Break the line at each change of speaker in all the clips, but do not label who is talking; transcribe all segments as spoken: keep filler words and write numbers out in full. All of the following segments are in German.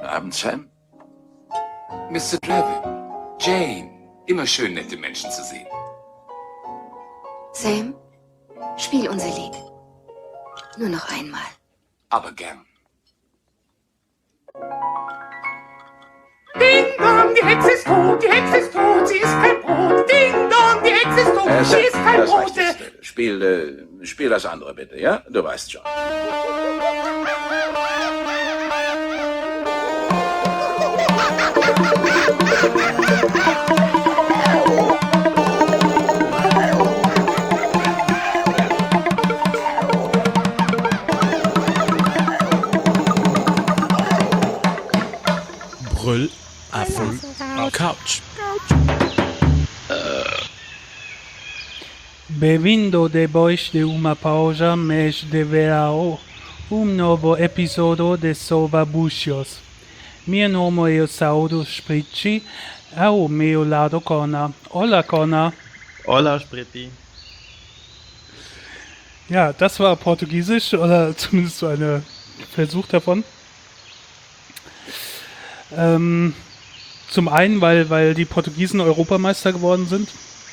Abend, Sam. Mister Trevor, Jane, immer schön, nette Menschen zu sehen.
Sam, spiel unser Lied. Nur noch einmal.
Aber gern.
Ding dong, die Hexe ist tot, die Hexe ist tot, sie ist kein Brot. Ding dong, die Hexe ist tot,
Äh,
sie ist kein
das
Brot.
reicht jetzt. Spiel, äh, spiel das andere bitte, ja? Du weißt schon.
Brüllaffen Couch.
Bem-vindo depois de uma pausa, mas de verão, um novo episódio de Sovabuchos. Meu nome é Saudo Spritzi, ao meu lado Connor. Hola Connor.
Hola, Spritti.
Ja, das war Portugiesisch, oder zumindest so ein Versuch davon. Ähm, zum einen, weil, weil die Portugiesen Europameister geworden sind,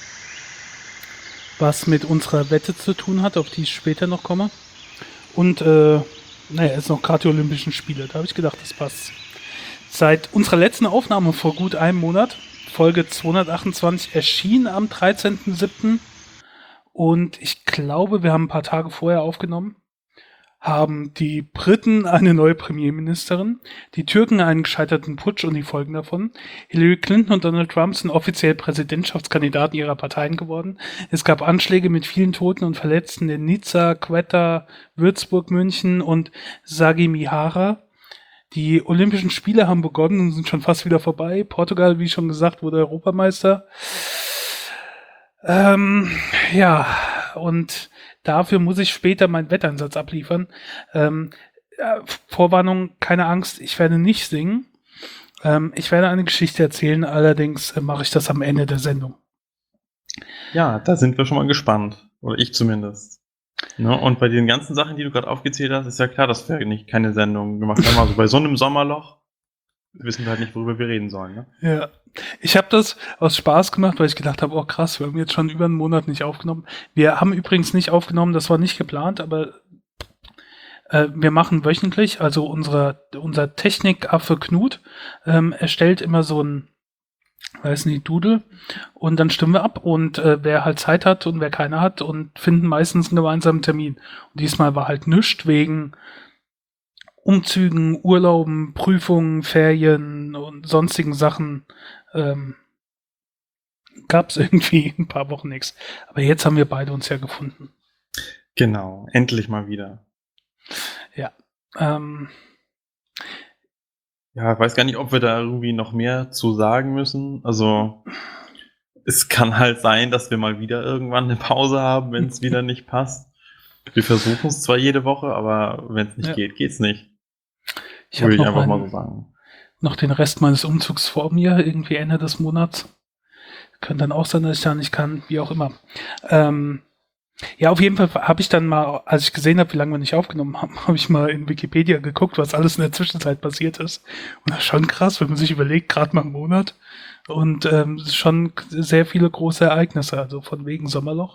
was mit unserer Wette zu tun hat, auf die ich später noch komme. Und, äh, naja, es sind noch gerade die Olympischen Spiele, da habe ich gedacht, das passt. Seit unserer letzten Aufnahme vor gut einem Monat, Folge zweihundertachtundzwanzig, erschien am dreizehnten siebten und ich glaube, wir haben ein paar Tage vorher aufgenommen, haben die Briten eine neue Premierministerin, die Türken einen gescheiterten Putsch und die Folgen davon. Hillary Clinton und Donald Trump sind offiziell Präsidentschaftskandidaten ihrer Parteien geworden. Es gab Anschläge mit vielen Toten und Verletzten in Nizza, Quetta, Würzburg, München und Sagamihara. Die Olympischen Spiele haben begonnen und sind schon fast wieder vorbei. Portugal, wie schon gesagt, wurde Europameister. Ähm, ja, und dafür muss ich später meinen Wetteinsatz abliefern. Ähm, äh, Vorwarnung, keine Angst, ich werde nicht singen. Ähm, ich werde eine Geschichte erzählen, allerdings äh, mache ich das am Ende der Sendung.
Ja, da sind wir schon mal gespannt. Oder ich zumindest. Ne? Und bei den ganzen Sachen, die du gerade aufgezählt hast, ist ja klar, dass wir nicht keine Sendung gemacht haben. Also bei so einem Sommerloch wissen wir halt nicht, worüber wir reden sollen. Ne?
Ja, ich habe das aus Spaß gemacht, weil ich gedacht habe, oh krass, wir haben jetzt schon über einen Monat nicht aufgenommen. Wir haben übrigens nicht aufgenommen, das war nicht geplant, aber äh, wir machen wöchentlich, also unsere, unser Technikaffe Knut ähm, erstellt immer so ein, weiß nicht, Doodle und dann stimmen wir ab und äh, wer halt Zeit hat und wer keine hat und finden meistens einen gemeinsamen Termin. Und diesmal war halt nichts wegen Umzügen, Urlauben, Prüfungen, Ferien und sonstigen Sachen ähm, gab es irgendwie ein paar Wochen nichts. Aber jetzt haben wir beide uns ja gefunden.
Genau, endlich mal wieder.
Ja. Ähm,
ja, ich weiß gar nicht, ob wir da irgendwie noch mehr zu sagen müssen. Also es kann halt sein, dass wir mal wieder irgendwann eine Pause haben, wenn es wieder nicht passt. Wir versuchen es zwar jede Woche, aber wenn es nicht
ja.
geht, geht's nicht.
Ich habe
Würde ich
noch,
einfach
einen,
mal so sagen.
noch den Rest meines Umzugs vor mir, irgendwie Ende des Monats. Könnte dann auch sein, dass ich da nicht kann, wie auch immer. Ähm, ja, auf jeden Fall habe ich dann mal, als ich gesehen habe, wie lange wir nicht aufgenommen haben, habe ich mal in Wikipedia geguckt, was alles in der Zwischenzeit passiert ist. Und das ist schon krass, wenn man sich überlegt, gerade mal einen Monat. Und ähm, es ist schon sehr viele große Ereignisse, also von wegen Sommerloch.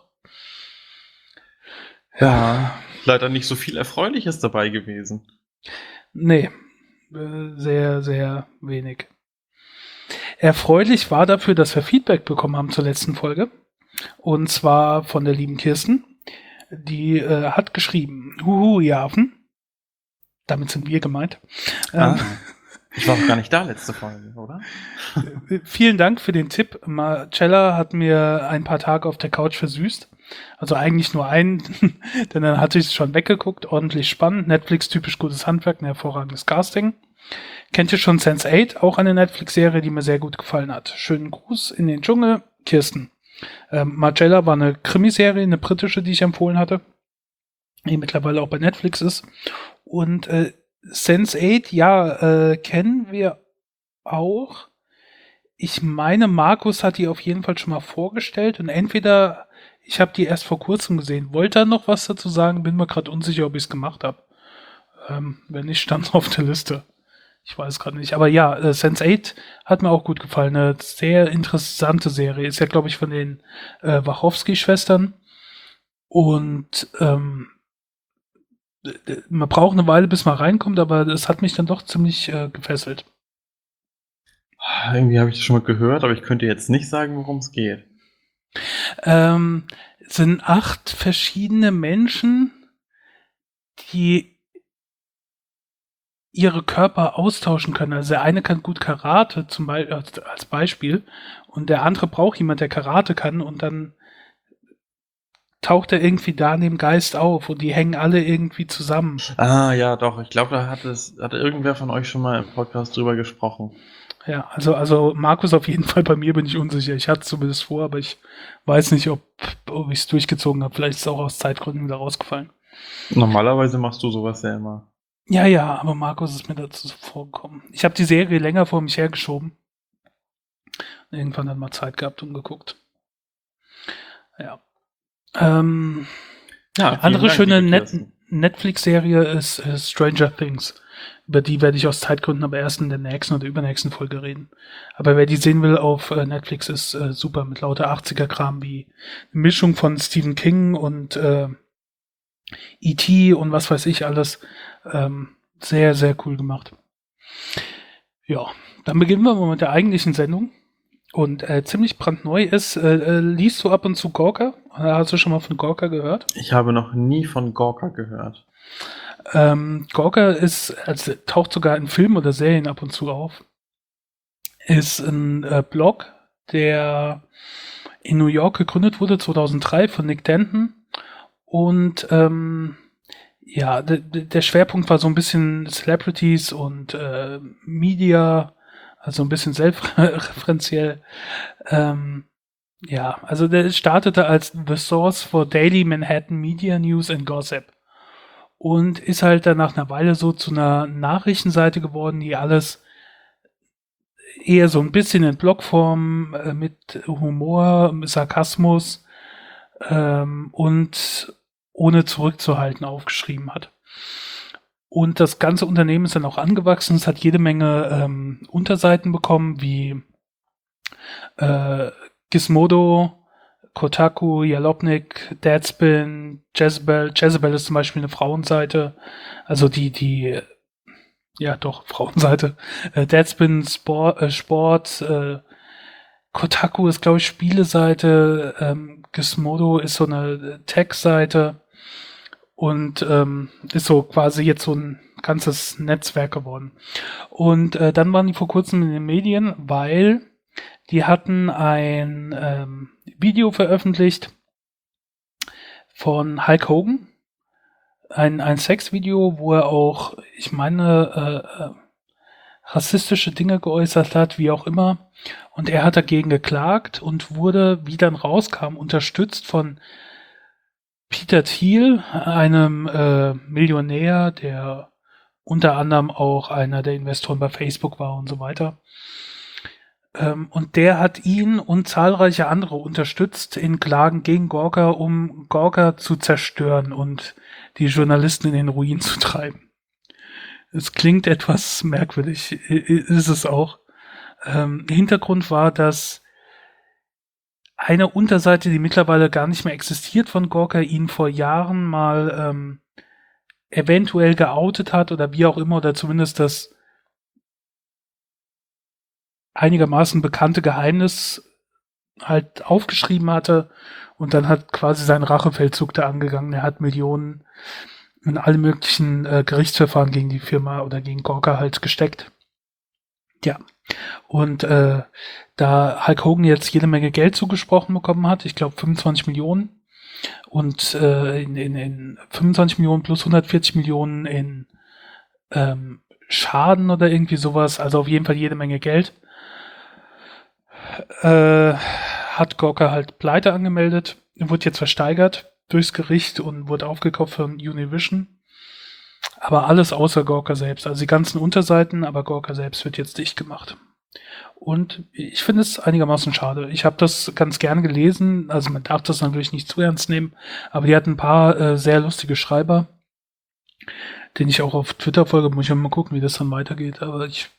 Ja, leider nicht so viel Erfreuliches dabei gewesen.
Nee, äh, sehr, sehr wenig. Erfreulich war dafür, dass wir Feedback bekommen haben zur letzten Folge. Und zwar von der lieben Kirsten. Die äh, hat geschrieben, Huhu, Javen. Damit sind wir gemeint.
Ah,
Ähm,
ich war auch gar nicht da letzte Folge, oder?
äh, vielen Dank für den Tipp. Marcella hat mir ein paar Tage auf der Couch versüßt. Also eigentlich nur einen, denn dann hatte ich es schon weggeguckt. Ordentlich spannend. Netflix, typisch gutes Handwerk, ein hervorragendes Casting. Kennt ihr schon sense eight? Auch eine Netflix-Serie, die mir sehr gut gefallen hat. Schönen Gruß in den Dschungel, Kirsten. Ähm, Marcella war eine Krimiserie, eine britische, die ich empfohlen hatte, die mittlerweile auch bei Netflix ist. Und äh, sense eight, ja, äh, kennen wir auch. Ich meine, Markus hat die auf jeden Fall schon mal vorgestellt und entweder, ich habe die erst vor kurzem gesehen. Wollte er noch was dazu sagen? Bin mir gerade unsicher, ob ich es gemacht habe. Ähm, wenn nicht, stand es auf der Liste. Ich weiß gerade nicht. Aber ja, äh, sense eight hat mir auch gut gefallen. Eine sehr interessante Serie. Ist ja, glaube ich, von den äh, Wachowski-Schwestern. Und ähm, d- man braucht eine Weile, bis man reinkommt, aber das hat mich dann doch ziemlich äh, gefesselt.
Irgendwie habe ich das schon mal gehört, aber ich könnte jetzt nicht sagen, worum es geht.
Ähm, es sind acht verschiedene Menschen, die ihre Körper austauschen können. Also der eine kann gut Karate zum Beispiel als, als Beispiel und der andere braucht jemand, der Karate kann und dann taucht er irgendwie da in dem Geist auf und die hängen alle irgendwie zusammen.
Ah, ja, doch. Ich glaube, da hat es, hatte irgendwer von euch schon mal im Podcast drüber gesprochen.
Ja, also, also Markus auf jeden Fall, bei mir bin ich unsicher. Ich hatte es zumindest vor, aber ich weiß nicht, ob, ob ich es durchgezogen habe. Vielleicht ist es auch aus Zeitgründen wieder rausgefallen.
Normalerweise machst du sowas ja immer.
Ja, ja, aber Markus ist mir dazu vorgekommen. Ich habe die Serie länger vor mich hergeschoben. Irgendwann dann mal Zeit gehabt und geguckt. Ja. Ähm,
Ja,
eine andere
vielen Dank,
schöne
liebe
Net
Kirsten.
Netflix-Serie ist äh, Stranger Things. Über die werde ich aus Zeitgründen aber erst in der nächsten oder übernächsten Folge reden. Aber wer die sehen will auf äh, Netflix, ist äh, super mit lauter achtziger-Kram wie eine Mischung von Stephen King und äh, E T und was weiß ich alles. Ähm, sehr, sehr cool gemacht. Ja, dann beginnen wir mal mit der eigentlichen Sendung. Und äh, ziemlich brandneu ist, äh, äh, liest du ab und zu Gorka? Hast du schon mal von Gorka gehört?
Ich habe noch nie von Gorka gehört.
Ähm, Gorka ist, also taucht sogar in Filmen oder Serien ab und zu auf. Ist ein äh, Blog, der in New York gegründet wurde, zweitausenddrei von Nick Denton. Und ähm, ja, de, de, der Schwerpunkt war so ein bisschen Celebrities und äh, Media, also ein bisschen selbstreferenziell. Ähm, ja, also der startete als The Source for Daily Manhattan Media News and Gossip. Und ist halt dann nach einer Weile so zu einer Nachrichtenseite geworden, die alles eher so ein bisschen in Blogform äh, mit Humor, Sarkasmus ähm, und ohne zurückzuhalten aufgeschrieben hat. Und das ganze Unternehmen ist dann auch angewachsen. Es hat jede Menge ähm, Unterseiten bekommen, wie äh, Gizmodo, Kotaku, Jalopnik, Deadspin, Jezebel. Jezebel ist zum Beispiel eine Frauenseite, also die, die, ja doch, Frauenseite. Äh, Deadspin, Sport, äh, Sport äh, Kotaku ist, glaube ich, Spieleseite, ähm, Gizmodo ist so eine Tech-Seite und ähm, ist so quasi jetzt so ein ganzes Netzwerk geworden. Und äh, dann waren die vor kurzem in den Medien, weil die hatten ein ähm, Video veröffentlicht von Hulk Hogan, ein, ein Sexvideo, wo er auch, ich meine, äh, äh, rassistische Dinge geäußert hat, wie auch immer. Und er hat dagegen geklagt und wurde, wie dann rauskam, unterstützt von Peter Thiel, einem äh, Millionär, der unter anderem auch einer der Investoren bei Facebook war und so weiter. Ähm, und der hat ihn und zahlreiche andere unterstützt in Klagen gegen Gorka, um Gorka zu zerstören und die Journalisten in den Ruin zu treiben. Es klingt etwas merkwürdig, ist es auch. Ähm, Hintergrund war, dass eine Unterseite, die mittlerweile gar nicht mehr existiert von Gorka, ihn vor Jahren mal ähm, eventuell geoutet hat oder wie auch immer, oder zumindest das einigermaßen bekannte Geheimnis halt aufgeschrieben hatte und dann hat quasi sein Rachefeldzug da angegangen. Er hat Millionen in alle möglichen äh, Gerichtsverfahren gegen die Firma oder gegen Gorka halt gesteckt. Ja. Und äh, da Hulk Hogan jetzt jede Menge Geld zugesprochen bekommen hat, ich glaube fünfundzwanzig Millionen und äh, in, in, in fünfundzwanzig Millionen plus hundertvierzig Millionen in ähm, Schaden oder irgendwie sowas, also auf jeden Fall jede Menge Geld, äh, hat Gorka halt Pleite angemeldet, wurde jetzt versteigert durchs Gericht und wurde aufgekauft von Univision. Aber alles außer Gorka selbst, also die ganzen Unterseiten, aber Gorka selbst wird jetzt dicht gemacht. Und ich finde es einigermaßen schade. Ich habe das ganz gern gelesen, also man darf das natürlich nicht zu ernst nehmen, aber die hatten ein paar äh, sehr lustige Schreiber. den ich auch auf Twitter folge, muss ich mal gucken, wie das dann weitergeht. Aber ich,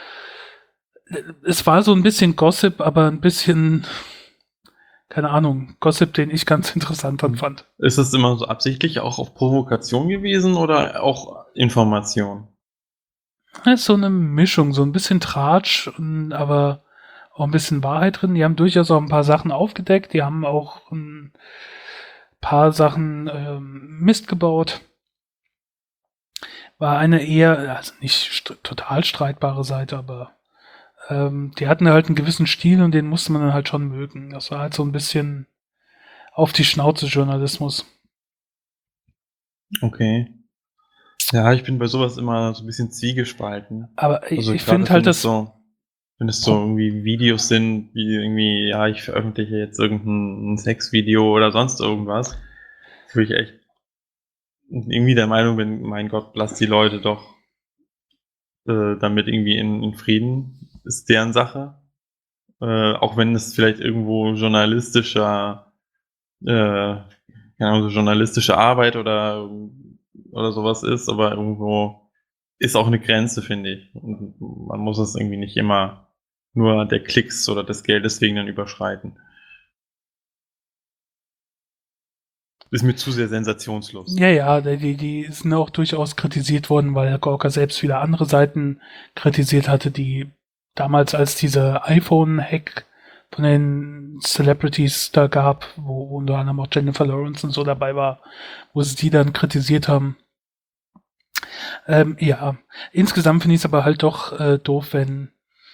es war so ein bisschen Gossip, aber ein bisschen, keine Ahnung, Gossip, den ich ganz interessant dann fand.
Ist das immer so absichtlich auch auf Provokation gewesen oder auch Information?
Es ist so eine Mischung, so ein bisschen Tratsch, und, aber auch ein bisschen Wahrheit drin. Die haben durchaus auch ein paar Sachen aufgedeckt. Die haben auch ein paar Sachen ähm, Mist gebaut. War eine eher, also nicht st- total streitbare Seite, aber ähm, die hatten halt einen gewissen Stil und den musste man dann halt schon mögen. Das war halt so ein bisschen auf die Schnauze Journalismus.
Okay. Ja, ich bin bei sowas immer so ein bisschen zwiegespalten.
Aber ich,
Also
ich
gerade
finde halt,
wenn es
dass
so, wenn es so irgendwie Videos sind, wie irgendwie, ja, ich veröffentliche jetzt irgendein Sexvideo oder sonst irgendwas, wo ich echt irgendwie der Meinung bin, mein Gott, lass die Leute doch äh, damit irgendwie in, in Frieden, ist deren Sache. Äh, auch wenn es vielleicht irgendwo journalistischer, äh, keine Ahnung, so journalistische Arbeit oder, oder sowas ist, aber irgendwo ist auch eine Grenze, finde ich. Und man muss es irgendwie nicht immer nur der Klicks oder des Geldes wegen dann überschreiten. Ist mir zu sehr sensationslos.
ja, ja, die, die sind auch durchaus kritisiert worden, weil Herr Gorka selbst wieder andere Seiten kritisiert hatte, die damals, als dieser iPhone-Hack von den Celebrities da gab, wo wo unter anderem auch Jennifer Lawrence und so dabei war, wo sie die dann kritisiert haben. Ähm, ja, insgesamt finde ich es aber halt doch äh, doof, wenn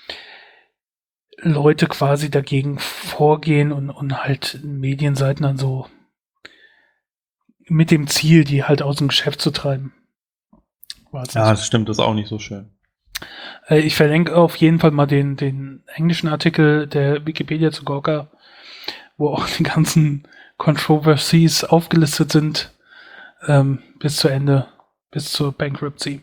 Leute quasi dagegen vorgehen und, und halt Medienseiten dann so mit dem Ziel, die halt aus dem Geschäft zu treiben. Weiß
Ja,
nicht.
das stimmt, das ist auch nicht so schön.
Äh, ich verlinke auf jeden Fall mal den, den englischen Artikel der Wikipedia zu Gawker, wo auch die ganzen Controversies aufgelistet sind, ähm, bis zu Ende, bis zur Bankruptcy.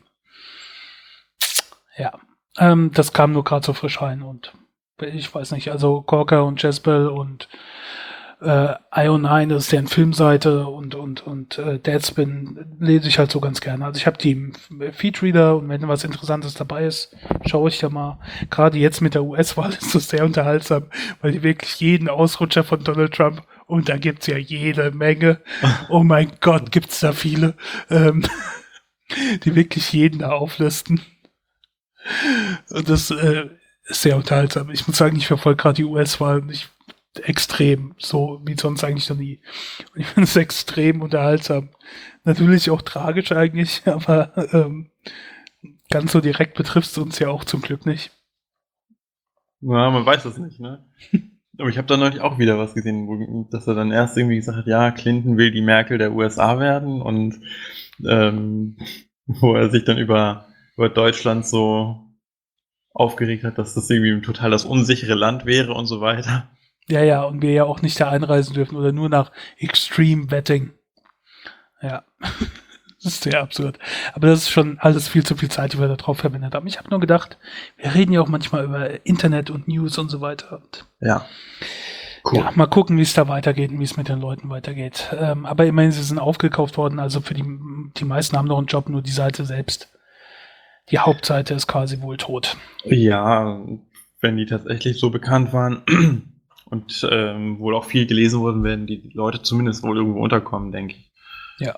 Ja, ähm, das kam nur gerade so frisch rein und ich weiß nicht, also Gawker und Jezebel und äh, I O neun, das ist deren Filmseite und und und äh, Deadspin lese ich halt so ganz gerne. Also ich habe die im Feedreader und wenn was Interessantes dabei ist, schaue ich da mal. Gerade jetzt mit der U S-Wahl ist das sehr unterhaltsam, weil die wirklich jeden Ausrutscher von Donald Trump, und da gibt's ja jede Menge, oh mein Gott, gibt's da viele, ähm, die wirklich jeden da auflisten. Und das äh, ist sehr unterhaltsam. Ich muss sagen, ich verfolge gerade die U S-Wahl nicht extrem, so wie sonst eigentlich noch nie. Und ich finde es extrem unterhaltsam. Natürlich auch tragisch eigentlich, aber ähm, ganz so direkt betrifft es uns ja auch zum Glück nicht.
Ja, man weiß das nicht, ne? Aber ich habe da neulich auch wieder was gesehen, wo, dass er dann erst irgendwie gesagt hat, ja, Clinton will die Merkel der U S A werden und ähm, wo er sich dann über, über Deutschland so aufgeregt hat, dass das irgendwie total das unsichere Land wäre und so weiter.
Ja, ja, und wir ja auch nicht da einreisen dürfen oder nur nach Extreme Betting. Ja, das ist sehr absurd. Aber das ist schon alles viel zu viel Zeit, die wir da drauf verwendet haben. Ich habe nur gedacht, wir reden ja auch manchmal über Internet und News und so weiter. Und
Ja. Cool.
ja, mal gucken, wie es da weitergeht und wie es mit den Leuten weitergeht. Ähm, aber immerhin, sie sind aufgekauft worden, also für die, die meisten haben noch einen Job, nur die Seite selbst. Die Hauptseite ist quasi wohl tot.
Ja, wenn die tatsächlich so bekannt waren und ähm, wohl auch viel gelesen wurden, werden die Leute zumindest wohl irgendwo unterkommen, denke ich.
Ja.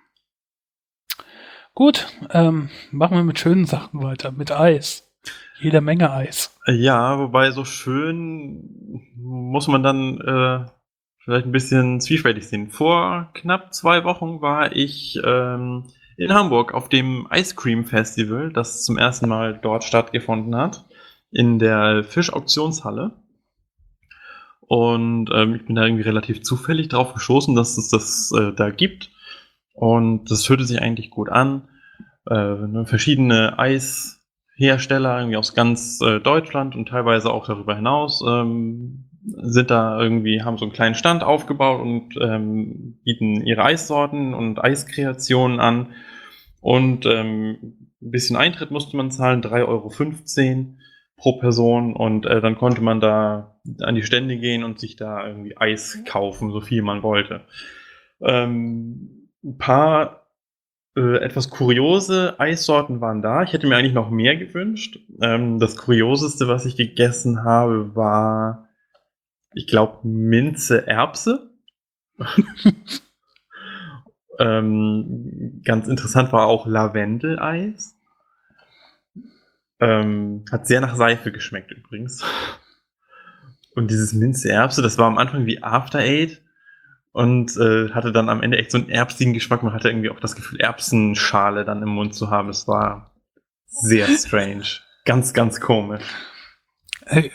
Gut, ähm, machen wir mit schönen Sachen weiter, mit Eis. Jede Menge Eis.
Ja, wobei so schön muss man dann äh, vielleicht ein bisschen zwiespältig sehen. Vor knapp zwei Wochen war ich ähm, in Hamburg auf dem Ice Cream Festival, das zum ersten Mal dort stattgefunden hat, in der Fischauktionshalle. Und ähm, ich bin da irgendwie relativ zufällig drauf gestoßen, dass es das äh, da gibt. Und das hörte sich eigentlich gut an. Äh, ne, verschiedene Eishersteller irgendwie aus ganz äh, Deutschland und teilweise auch darüber hinaus ähm, sind da irgendwie, haben so einen kleinen Stand aufgebaut und ähm, bieten ihre Eissorten und Eiskreationen an. Und ähm, ein bisschen Eintritt musste man zahlen, drei Euro fünfzehn pro Person. Und äh, dann konnte man da an die Stände gehen und sich da irgendwie Eis kaufen, so viel man wollte. Ähm, ein paar äh, etwas kuriose Eissorten waren da. Ich hätte mir eigentlich noch mehr gewünscht. Ähm, das Kurioseste, was ich gegessen habe, war, ich glaube, Minze Erbse. ähm, ganz interessant war auch Lavendeleis. Ähm, hat sehr nach Seife geschmeckt übrigens. Und dieses Minze Erbse, das war am Anfang wie After Eight und äh, hatte dann am Ende echt so einen erbsigen Geschmack. Man hatte irgendwie auch das Gefühl, Erbsenschale dann im Mund zu haben. Es war sehr strange. Ganz, ganz komisch.
Äh,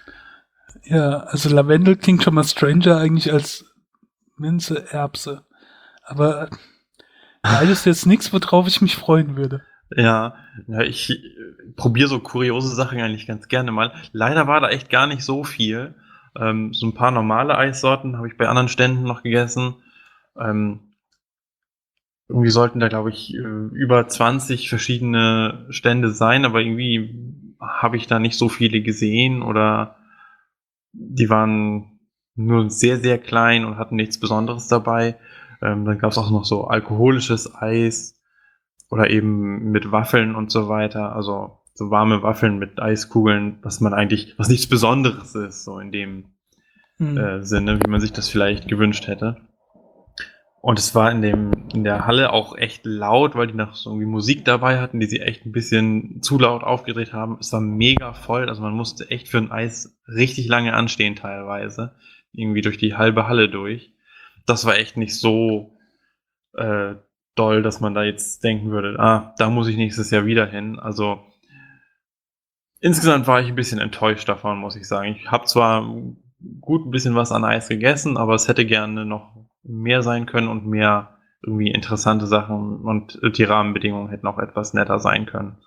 ja, also Lavendel klingt schon mal stranger eigentlich als Minze Erbse. Aber beides jetzt nichts, worauf ich mich freuen würde.
Ja, ja ich äh, probiere so kuriose Sachen eigentlich ganz gerne mal. Leider war da echt gar nicht so viel. Ähm, so ein paar normale Eissorten habe ich bei anderen Ständen noch gegessen. Ähm, irgendwie sollten da, glaube ich, äh, über zwanzig verschiedene Stände sein, aber irgendwie habe ich da nicht so viele gesehen oder die waren nur sehr, sehr klein und hatten nichts Besonderes dabei. Ähm, dann gab es auch noch so alkoholisches Eis oder eben mit Waffeln und so weiter. Also so warme Waffeln mit Eiskugeln, was man eigentlich, was nichts Besonderes ist, so in dem
Hm.
äh, Sinne, wie man sich das vielleicht gewünscht hätte. Und es war in dem, in der Halle auch echt laut, weil die noch so irgendwie Musik dabei hatten, die sie echt ein bisschen zu laut aufgedreht haben. Es war mega voll, also man musste echt für ein Eis richtig lange anstehen teilweise. Irgendwie durch die halbe Halle durch. Das war echt nicht so äh, doll, dass man da jetzt denken würde, ah, da muss ich nächstes Jahr wieder hin. Also insgesamt war ich ein bisschen enttäuscht davon, muss ich sagen. Ich habe zwar gut ein bisschen was an Eis gegessen, aber es hätte gerne noch mehr sein können und mehr irgendwie interessante Sachen und die Rahmenbedingungen hätten auch etwas netter sein können.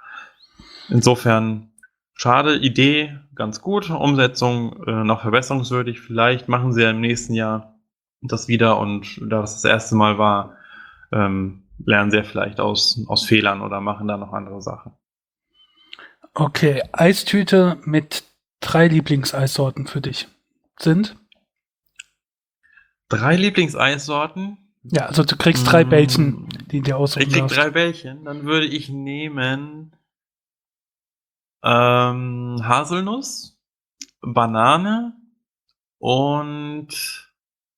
Insofern schade, Idee ganz gut, Umsetzung äh, noch verbesserungswürdig. Vielleicht machen sie ja im nächsten Jahr das wieder und da das das erste Mal war, ähm, lernen sie ja vielleicht aus, aus Fehlern oder machen da noch andere Sachen.
Okay, Eistüte mit drei Lieblingseissorten für dich sind?
Drei Lieblingseissorten.
Ja, also du kriegst drei
Mm.
Bällchen, die dir aussuchen
Ich krieg
darfst.
drei Bällchen. Dann würde ich nehmen ähm, Haselnuss, Banane und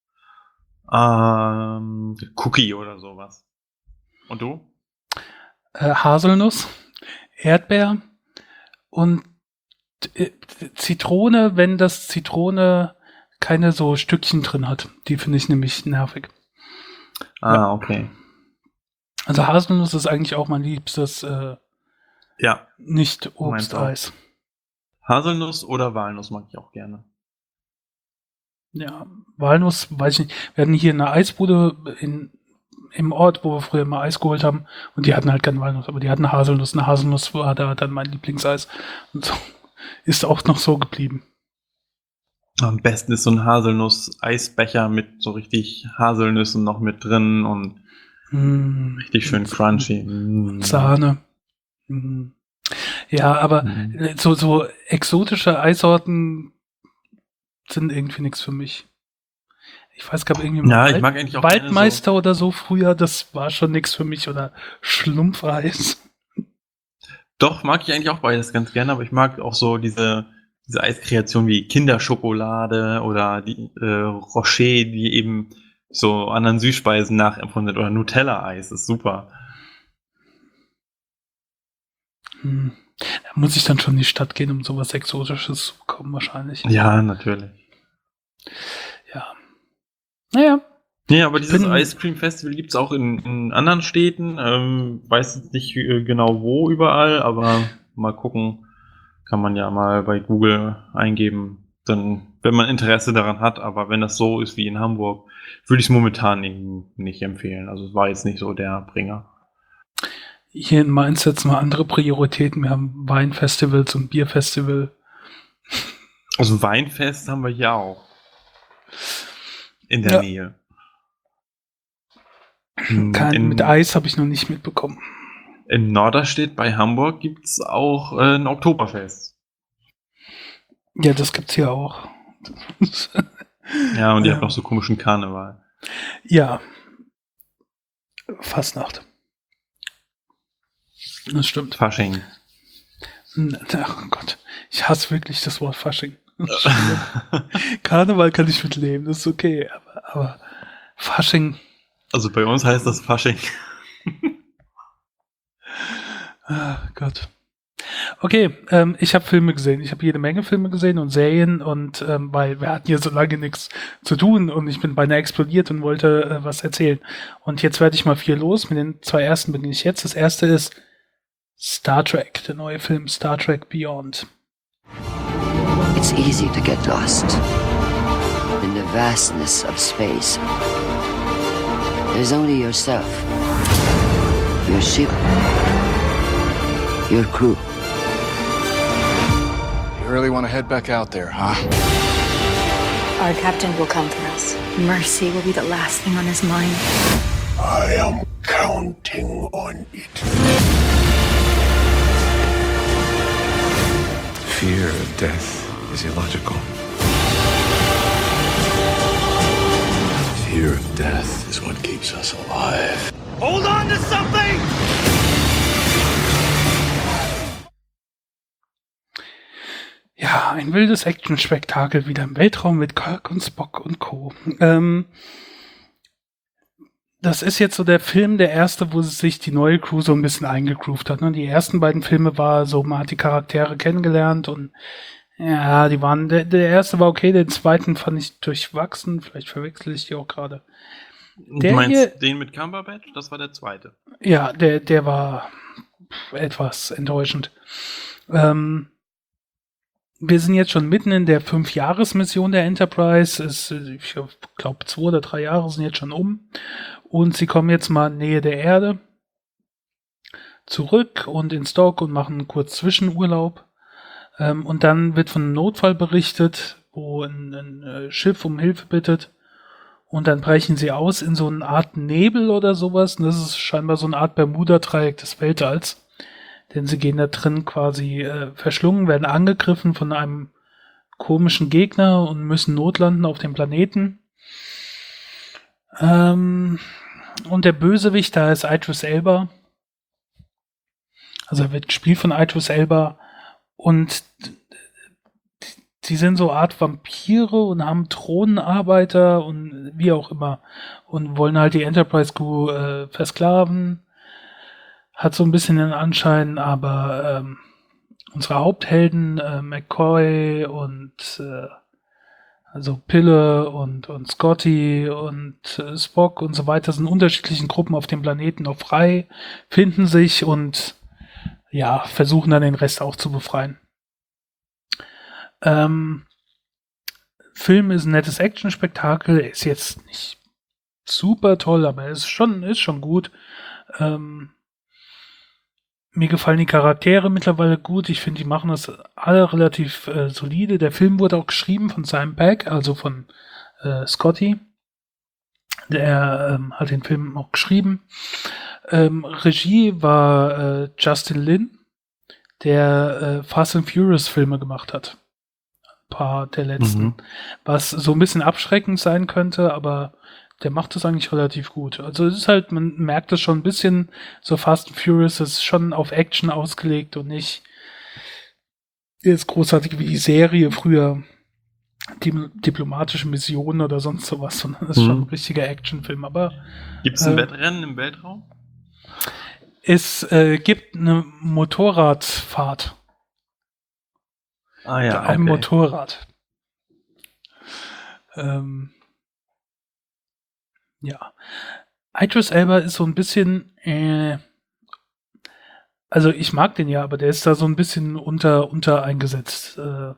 ähm, Cookie oder sowas. Und du?
Äh, Haselnuss, Erdbeer und äh, Zitrone, wenn das Zitrone keine so Stückchen drin hat. Die finde ich nämlich nervig.
Ah,
Ja.
okay.
Also Haselnuss ist eigentlich auch mein liebstes äh,
Ja,
nicht
Meins auch.
Obsteis.
Haselnuss oder Walnuss mag ich auch gerne.
Ja, Walnuss, weiß ich nicht. Wir hatten hier eine Eisbude in, im Ort, wo wir früher mal Eis geholt haben und die hatten halt keine Walnuss, aber die hatten Haselnuss. Eine Haselnuss war da dann mein Lieblingseis und so ist auch noch so geblieben.
Am besten ist so ein Haselnuss-Eisbecher mit so richtig Haselnüssen noch mit drin und
Mm,
richtig schön crunchy. Mm.
Sahne. Mm. Ja, aber
Mm.
äh, so, so exotische Eissorten sind irgendwie nichts für mich. Ich weiß, gab irgendwie
Ja,
mal
ich mag eigentlich auch gerne
Waldmeister oder so früher, das war schon nichts für mich. Oder Schlumpfeis.
Doch, mag ich eigentlich auch beides ganz gerne, aber ich mag auch so diese, diese Eiskreation wie Kinderschokolade oder die äh, Rocher, die eben so anderen Süßspeisen nachempfunden oder Nutella-Eis, ist super.
Hm. Da muss ich dann schon in die Stadt gehen, um sowas Exotisches zu bekommen, wahrscheinlich.
Ja, natürlich.
Ja. Naja.
Nee, aber dieses
bin-
Ice Cream Festival gibt's auch in, in anderen Städten. Ähm, weiß jetzt nicht äh, genau wo überall, aber mal gucken. Kann man ja mal bei Google eingeben, dann, wenn man Interesse daran hat. Aber wenn das so ist wie in Hamburg, würde ich es momentan eben nicht empfehlen. Also es war jetzt nicht so der Bringer.
Hier in Mainz setzen wir andere Prioritäten. Wir haben Weinfestivals und Bierfestival.
Also ein Weinfest haben wir hier auch. In der
Ja.
Nähe. Hm,
Kein,
in,
mit Eis habe ich noch nicht mitbekommen.
in Norderstedt bei Hamburg gibt's auch äh, ein Oktoberfest.
Ja, das gibt's hier auch.
Ja, und ihr
Ja.
habt noch so komischen Karneval.
Ja. Fastnacht. Das stimmt.
Fasching.
Ach Gott, ich hasse wirklich das Wort Fasching. Karneval kann ich mitleben, das ist okay, aber, aber Fasching.
Also bei uns heißt das Fasching.
Ah Gott. Okay, ähm, ich habe Filme gesehen. Ich habe jede Menge Filme gesehen und Serien und ähm, weil wir hatten hier so lange nichts zu tun und ich bin beinahe explodiert und wollte äh, was erzählen. Und jetzt werde ich mal viel los. Mit den zwei ersten beginne ich jetzt. Das erste ist Star Trek, der neue Film Star Trek Beyond.
It's easy to get lost in the vastness of space. There's only yourself, your ship, your crew.
You really want to head back out there, huh?
Our captain will come for us. Mercy will be the last thing on his mind.
I am counting on it. Fear of death is illogical. Fear of death is what keeps us alive.
Hold on to something!
Ja, ein wildes Action-Spektakel wieder im Weltraum mit Kirk und Spock und Co. Ähm, das ist jetzt so der Film, der erste, wo sich die neue Crew so ein bisschen eingegroovt hat. Ne? Die ersten beiden Filme war so, man hat die Charaktere kennengelernt und ja, die waren, der, der erste war okay, den zweiten fand ich durchwachsen, vielleicht verwechsel ich die auch gerade.
Du meinst hier, den mit Cumberbatch? Das war der zweite.
Ja, der, der war etwas enttäuschend. Ähm, Wir sind jetzt schon mitten in der Fünf-Jahres-Mission der Enterprise. Es, ich glaube, zwei oder drei Jahre sind jetzt schon um. Und sie kommen jetzt mal in Nähe der Erde zurück und ins Dock und machen kurz Zwischenurlaub. Ähm, und dann wird von einem Notfall berichtet, wo ein, ein Schiff um Hilfe bittet. Und dann brechen sie aus in so eine Art Nebel oder sowas. Und das ist scheinbar so eine Art Bermuda-Dreieck des Weltalls. Denn sie gehen da drin quasi äh, verschlungen, werden angegriffen von einem komischen Gegner und müssen notlanden auf dem Planeten. Ähm, und der Bösewicht, da ist Idris Elba. Also er wird gespielt von Idris Elba. Und die sind so eine Art Vampire und haben Thronenarbeiter und wie auch immer. Und wollen halt die Enterprise Crew äh, versklaven. Hat so ein bisschen den Anschein, aber ähm, unsere Haupthelden, äh, McCoy und äh, also Pille und, und Scotty und äh, Spock und so weiter sind in unterschiedlichen Gruppen auf dem Planeten noch frei, finden sich und ja, versuchen dann den Rest auch zu befreien. Ähm, Film ist ein nettes Action-Spektakel, ist jetzt nicht super toll, aber ist schon, ist schon gut. Ähm, Mir gefallen die Charaktere mittlerweile gut. Ich finde, die machen das alle relativ äh, solide. Der Film wurde auch geschrieben von Simon Pegg, also von äh, Scotty. Der ähm, hat den Film auch geschrieben. Ähm, Regie war äh, Justin Lin, der äh, Fast and Furious Filme gemacht hat. Ein paar der letzten. Mhm. Was so ein bisschen abschreckend sein könnte, aber der macht das eigentlich relativ gut. Also es ist halt, man merkt das schon ein bisschen, so Fast and Furious ist schon auf Action ausgelegt und nicht jetzt großartig wie die Serie früher, die diplomatische Missionen oder sonst sowas, sondern das ist mhm. schon ein richtiger Actionfilm. Aber
gibt es ein
äh,
Wettrennen im Weltraum?
Es äh, gibt eine Motorradfahrt.
Ah ja,
Ein
okay.
Motorrad. Ähm, Ja. Idris Elba ist so ein bisschen, äh, also ich mag den ja, aber der ist da so ein bisschen unter, unter eingesetzt. Äh,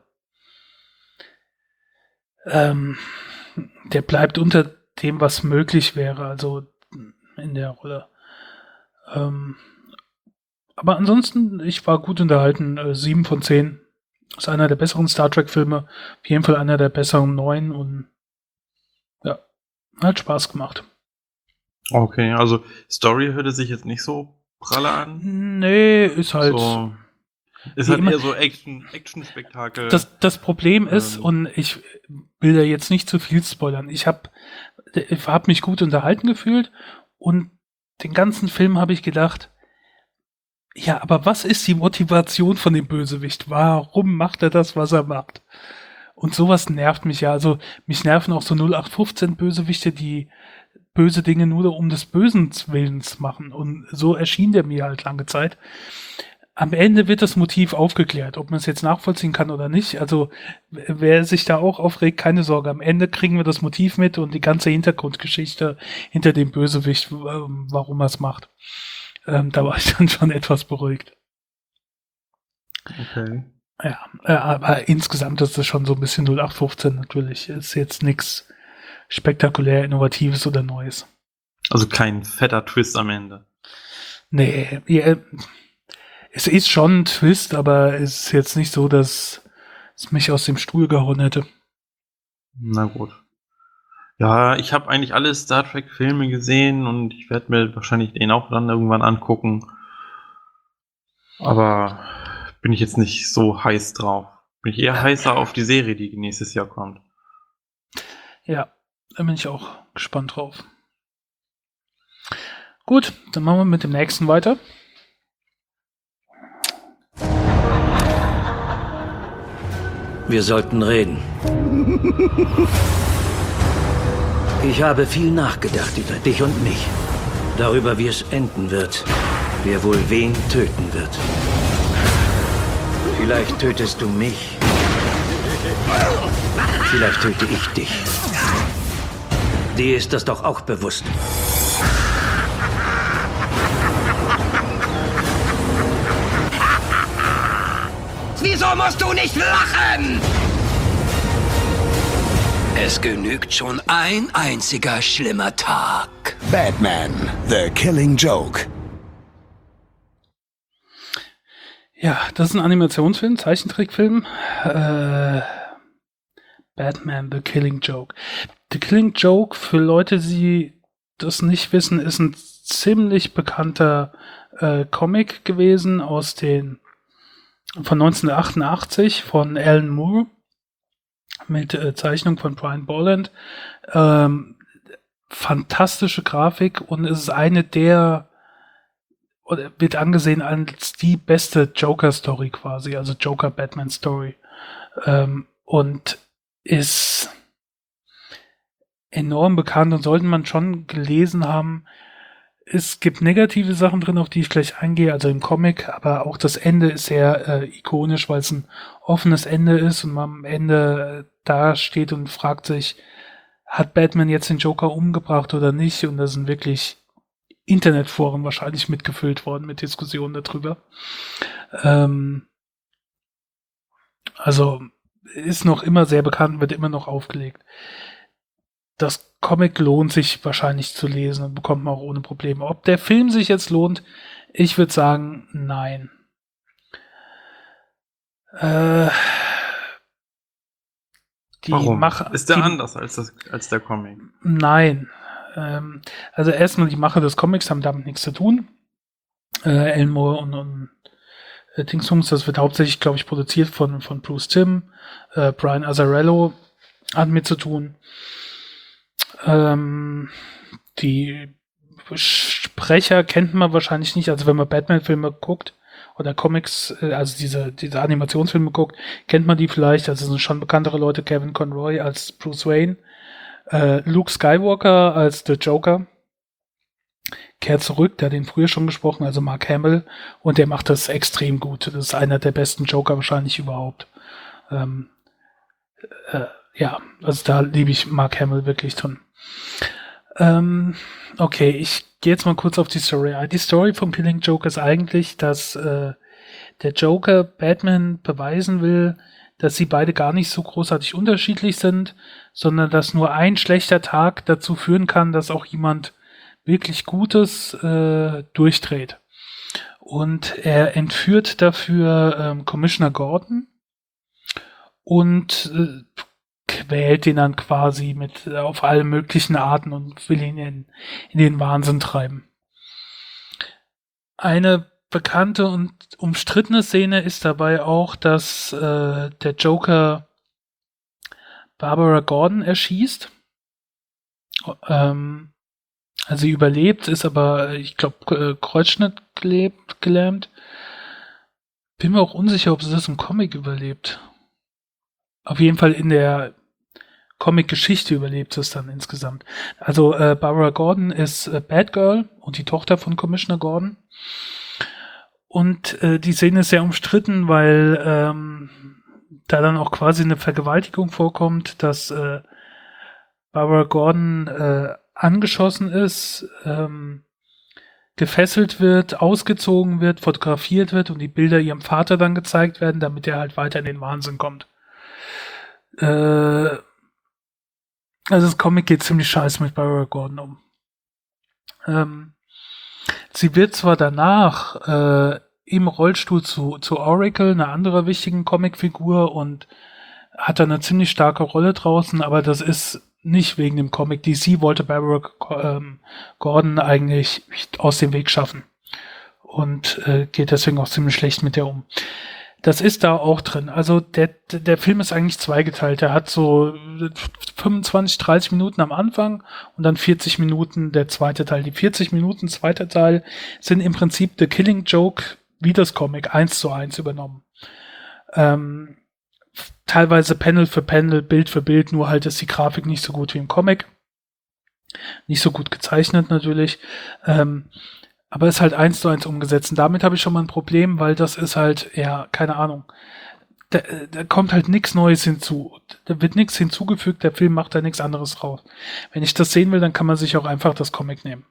ähm, der bleibt unter dem, was möglich wäre, also in der Rolle. Ähm, aber ansonsten, ich war gut unterhalten, äh, sieben von zehn. Ist einer der besseren Star Trek-Filme, auf jeden Fall einer der besseren neuen und ja, hat Spaß gemacht.
Okay, also Story hörte sich jetzt nicht so pralle an.
Nee, ist halt.
So, ist halt eher so Action, Action-Spektakel.
Das, das Problem
ähm,
ist, und ich will da jetzt nicht zu viel spoilern, ich habe ich hab mich gut unterhalten gefühlt und den ganzen Film habe ich gedacht, Ja, aber was ist die Motivation von dem Bösewicht? Warum macht er das, was er macht? Und sowas nervt mich ja. Also mich nerven auch so null acht fünfzehn Bösewichte, die böse Dinge nur um des Bösen Willens machen. Und so erschien der mir halt lange Zeit. Am Ende wird das Motiv aufgeklärt, ob man es jetzt nachvollziehen kann oder nicht. Also wer sich da auch aufregt, keine Sorge. Am Ende kriegen wir das Motiv mit und die ganze Hintergrundgeschichte hinter dem Bösewicht, warum er es macht. Ähm, da war ich dann schon etwas beruhigt.
Okay.
Ja, äh, aber insgesamt ist es schon so ein bisschen null acht fünfzehn natürlich. Ist jetzt nichts spektakulär Innovatives oder Neues.
Also kein fetter Twist am Ende.
Nee, ja, es ist schon ein Twist, aber es ist jetzt nicht so, dass es mich aus dem Stuhl gehauen hätte.
Na gut. Ja, ich habe eigentlich alle Star Trek-Filme gesehen und ich werde mir wahrscheinlich den auch dann irgendwann angucken. Aber bin ich jetzt nicht so heiß drauf. Bin ich eher heißer auf die Serie, die nächstes Jahr kommt.
Ja, da bin ich auch gespannt drauf. Gut, dann machen wir mit dem nächsten weiter.
Wir sollten reden. Ich habe viel nachgedacht über dich und mich. Darüber, wie es enden wird. Wer wohl wen töten wird. Vielleicht tötest du mich. Vielleicht töte ich dich. Dir ist das doch auch bewusst.
Wieso musst du nicht lachen?
Es genügt schon ein einziger schlimmer Tag.
Batman, The Killing Joke.
Ja, das ist ein Animationsfilm, Zeichentrickfilm. Äh, Batman, The Killing Joke. The Killing Joke, für Leute, die das nicht wissen, ist ein ziemlich bekannter äh, Comic gewesen aus den von neunzehnhundertachtundachtzig von Alan Moore mit äh, Zeichnung von Brian Bolland. Ähm, fantastische Grafik und es ist eine der, oder wird angesehen als die beste Joker-Story quasi, also Joker-Batman-Story. Ähm, und ist enorm bekannt und sollte man schon gelesen haben. Es gibt negative Sachen drin, auf die ich gleich eingehe, also im Comic, aber auch das Ende ist sehr äh, ikonisch, weil es ein offenes Ende ist und man am Ende äh, da steht und fragt sich, hat Batman jetzt den Joker umgebracht oder nicht? Und da sind wirklich Internetforen wahrscheinlich mitgefüllt worden mit Diskussionen darüber. Ähm, also ist noch immer sehr bekannt, wird immer noch aufgelegt. Das Comic lohnt sich wahrscheinlich zu lesen und bekommt man auch ohne Probleme. Ob der Film sich jetzt lohnt, ich würde sagen, nein. Äh, die
Warum?
Macher,
ist der
die,
anders als, das, als der Comic?
Nein. Ähm, also erstmal, die Macher des Comics haben damit nichts zu tun. Äh, Elmore und, und äh, Dingsbums, das wird hauptsächlich, glaube ich, produziert von, von Bruce Timm. Äh, Brian Azzarello hat mit zu tun. Ähm, die Sprecher kennt man wahrscheinlich nicht, also wenn man Batman-Filme guckt oder Comics, also diese, diese Animationsfilme guckt, kennt man die vielleicht, also sind schon bekanntere Leute, Kevin Conroy als Bruce Wayne, äh, Luke Skywalker als The Joker, kehrt zurück, der hat den früher schon gesprochen, also Mark Hamill, und der macht das extrem gut, das ist einer der besten Joker wahrscheinlich überhaupt. Ähm, äh, ja, also da liebe ich Mark Hamill wirklich drin. Ähm, okay, ich gehe jetzt mal kurz auf die Story ein. Die Story vom Killing Joke ist eigentlich, dass äh, der Joker Batman beweisen will, dass sie beide gar nicht so großartig unterschiedlich sind, sondern dass nur ein schlechter Tag dazu führen kann, dass auch jemand wirklich Gutes äh, durchdreht. Und er entführt dafür ähm, Commissioner Gordon und äh, quält ihn dann quasi mit äh, auf alle möglichen Arten und will ihn in, in den Wahnsinn treiben. Eine bekannte und umstrittene Szene ist dabei auch, dass äh, der Joker Barbara Gordon erschießt. Ähm, also sie überlebt, ist aber, ich glaube, äh, Kreuzschnitt gelebt, gelähmt. bin mir auch unsicher, ob sie das im Comic überlebt. Auf jeden Fall in der Comic-Geschichte überlebt es dann insgesamt. Also äh, Barbara Gordon ist äh, Batgirl und die Tochter von Commissioner Gordon. Und äh, die Szene ist sehr umstritten, weil ähm, da dann auch quasi eine Vergewaltigung vorkommt, dass äh, Barbara Gordon äh, angeschossen ist, ähm, gefesselt wird, ausgezogen wird, fotografiert wird und die Bilder ihrem Vater dann gezeigt werden, damit er halt weiter in den Wahnsinn kommt. Äh, also das Comic geht ziemlich scheiße mit Barbara Gordon um. Ähm, sie wird zwar danach äh, im Rollstuhl zu, zu Oracle, einer anderen wichtigen Comicfigur, und hat da eine ziemlich starke Rolle draußen, aber das ist nicht wegen dem Comic. D C wollte Barbara ähm, Gordon eigentlich aus dem Weg schaffen und äh, geht deswegen auch ziemlich schlecht mit der um. Das ist da auch drin. Also der, der Film ist eigentlich zweigeteilt. Der hat so fünfundzwanzig, dreißig Minuten am Anfang und dann vierzig Minuten der zweite Teil. Die vierzig Minuten zweiter Teil sind im Prinzip The Killing Joke wie das Comic eins zu eins übernommen. Ähm, teilweise Panel für Panel, Bild für Bild, nur halt ist die Grafik nicht so gut wie im Comic. Nicht so gut gezeichnet natürlich. Ähm, aber ist halt eins zu eins umgesetzt. Und damit habe ich schon mal ein Problem, weil das ist halt, ja, keine Ahnung. Da, da kommt halt nichts Neues hinzu. Da wird nichts hinzugefügt, der Film macht da nichts anderes raus. Wenn ich das sehen will, dann kann man sich auch einfach das Comic nehmen.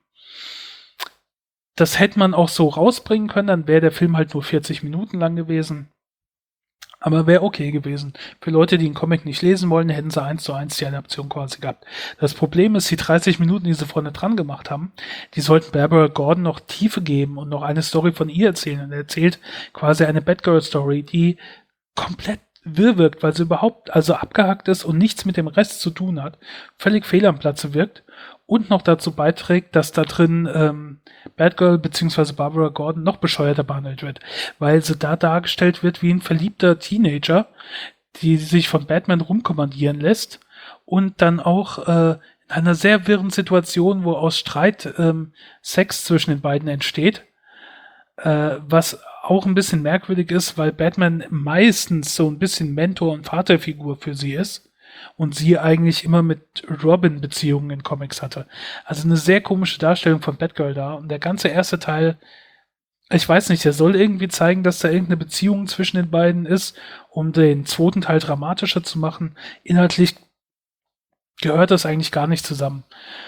Das hätte man auch so rausbringen können, dann wäre der Film halt nur vierzig Minuten lang gewesen. Aber wäre okay gewesen. Für Leute, die einen Comic nicht lesen wollen, hätten sie eins zu eins die Adaption quasi gehabt. Das Problem ist, die dreißig Minuten, die sie vorne dran gemacht haben, die sollten Barbara Gordon noch Tiefe geben und noch eine Story von ihr erzählen. Und er erzählt quasi eine Batgirl-Story, die komplett wirr wirkt, weil sie überhaupt also abgehackt ist und nichts mit dem Rest zu tun hat, völlig fehl am Platze wirkt und noch dazu beiträgt, dass da drin ähm, Batgirl bzw. Barbara Gordon noch bescheuerter behandelt wird, weil sie da dargestellt wird wie ein verliebter Teenager, die sich von Batman rumkommandieren lässt und dann auch äh, in einer sehr wirren Situation, wo aus Streit ähm, Sex zwischen den beiden entsteht, äh, was auch ein bisschen merkwürdig ist, weil Batman meistens so ein bisschen Mentor- und Vaterfigur für sie ist und sie eigentlich immer mit Robin Beziehungen in Comics hatte. Also eine sehr komische Darstellung von Batgirl da. Und der ganze erste Teil, ich weiß nicht, der soll irgendwie zeigen, dass da irgendeine Beziehung zwischen den beiden ist, um den zweiten Teil dramatischer zu machen. Inhaltlich gehört das eigentlich gar nicht zusammen.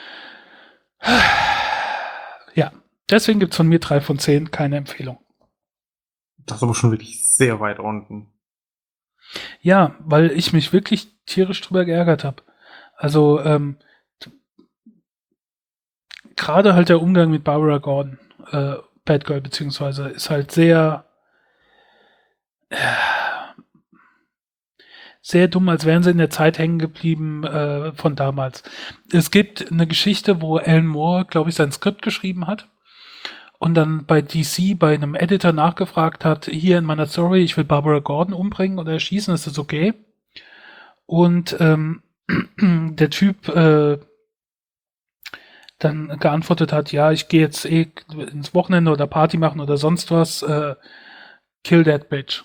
Ja, deswegen gibt's von mir drei von zehn, keine Empfehlung.
Das ist aber schon wirklich sehr weit unten.
Ja, weil ich mich wirklich tierisch drüber geärgert habe. Also, ähm, gerade halt der Umgang mit Barbara Gordon, äh, Batgirl beziehungsweise, ist halt sehr äh, sehr dumm, als wären sie in der Zeit hängen geblieben äh, von damals. Es gibt eine Geschichte, wo Alan Moore, glaube ich, sein Skript geschrieben hat und dann bei D C bei einem Editor nachgefragt hat, hier in meiner Story, ich will Barbara Gordon umbringen oder erschießen, ist das okay? Und ähm, der Typ äh, dann geantwortet hat, ja, ich gehe jetzt eh ins Wochenende oder Party machen oder sonst was, äh, kill that bitch.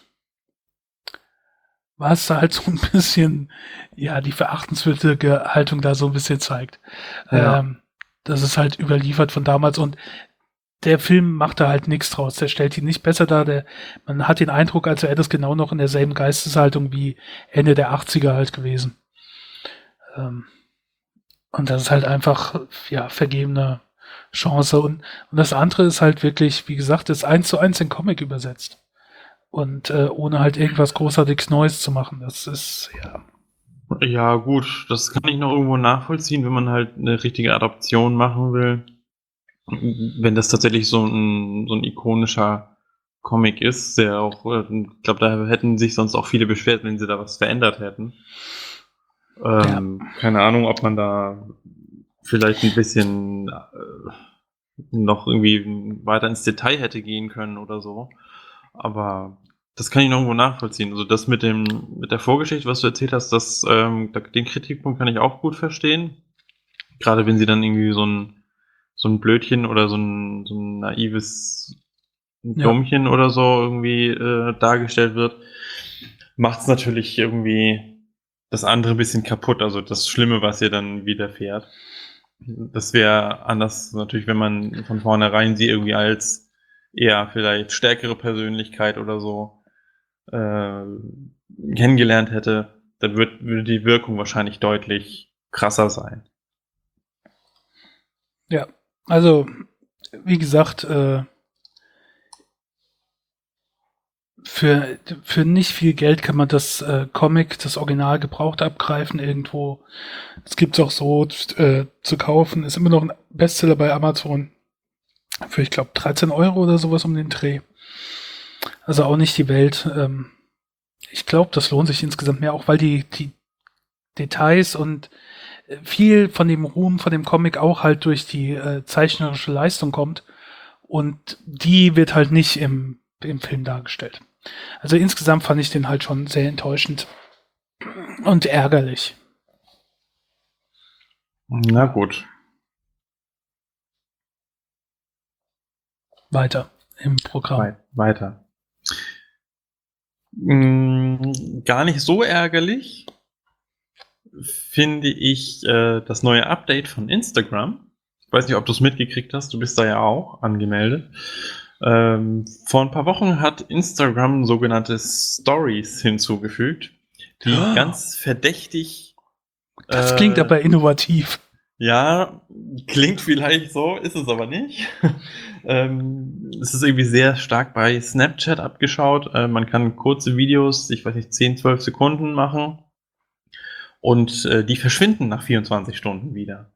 Was halt so ein bisschen, ja, die verachtenswürdige Haltung da so ein bisschen zeigt.
Ja.
Ähm, das ist halt überliefert von damals und der Film macht da halt nichts draus. Der stellt ihn nicht besser dar. Der, man hat den Eindruck, als wäre das genau noch in derselben Geisteshaltung wie Ende der achtziger halt gewesen. Ähm, und das ist halt einfach, ja, vergebene Chance. Und, und das andere ist halt wirklich, wie gesagt, ist eins zu eins in Comic übersetzt. Und äh, ohne halt irgendwas großartiges Neues zu machen. Das ist, ja.
Ja, gut, das kann ich noch irgendwo nachvollziehen, wenn man halt eine richtige Adaption machen will. Wenn das tatsächlich so ein, so ein ikonischer Comic ist, der auch, ich glaube, da hätten sich sonst auch viele beschwert, wenn sie da was verändert hätten. Ähm, ja. Keine Ahnung, ob man da vielleicht ein bisschen äh, noch irgendwie weiter ins Detail hätte gehen können oder so. Aber das kann ich noch irgendwo nachvollziehen. Also das mit dem, mit der Vorgeschichte, was du erzählt hast, das, ähm, den Kritikpunkt kann ich auch gut verstehen. Gerade wenn sie dann irgendwie so ein so ein Blödchen oder so ein, so ein naives ein
Ja.
Dummchen oder so irgendwie äh, dargestellt wird, macht es natürlich irgendwie das andere ein bisschen kaputt, also das Schlimme, was ihr dann widerfährt. Das wäre anders natürlich, wenn man von vornherein sie irgendwie als eher vielleicht stärkere Persönlichkeit oder so äh, kennengelernt hätte, dann wird, würde die Wirkung wahrscheinlich deutlich krasser sein.
Ja, also, wie gesagt, äh, für, für nicht viel Geld kann man das äh, Comic, das Original gebraucht abgreifen irgendwo. Das gibt's auch so äh, zu kaufen. Ist immer noch ein Bestseller bei Amazon. Für, ich glaube, dreizehn Euro oder sowas um den Dreh. Also auch nicht die Welt. Ähm, ich glaube, das lohnt sich insgesamt mehr, auch weil die, die Details und viel von dem Ruhm von dem Comic auch halt durch die äh, zeichnerische Leistung kommt. Und die wird halt nicht im, im Film dargestellt. Also insgesamt fand ich den halt schon sehr enttäuschend und ärgerlich.
Na gut.
Weiter im Programm.
Wei- weiter. Mm, gar nicht so ärgerlich finde ich äh, das neue Update von Instagram. Ich weiß nicht, ob du es mitgekriegt hast, du bist da ja auch angemeldet. Ähm, vor ein paar Wochen hat Instagram sogenannte Stories hinzugefügt, die
Ah.
ganz verdächtig.
Das
äh,
klingt aber innovativ.
Ja, klingt vielleicht so, ist es aber nicht. ähm, es ist irgendwie sehr stark bei Snapchat abgeschaut. Äh, man kann kurze Videos, ich weiß nicht, zehn, zwölf Sekunden machen. Und äh, die verschwinden nach vierundzwanzig Stunden wieder.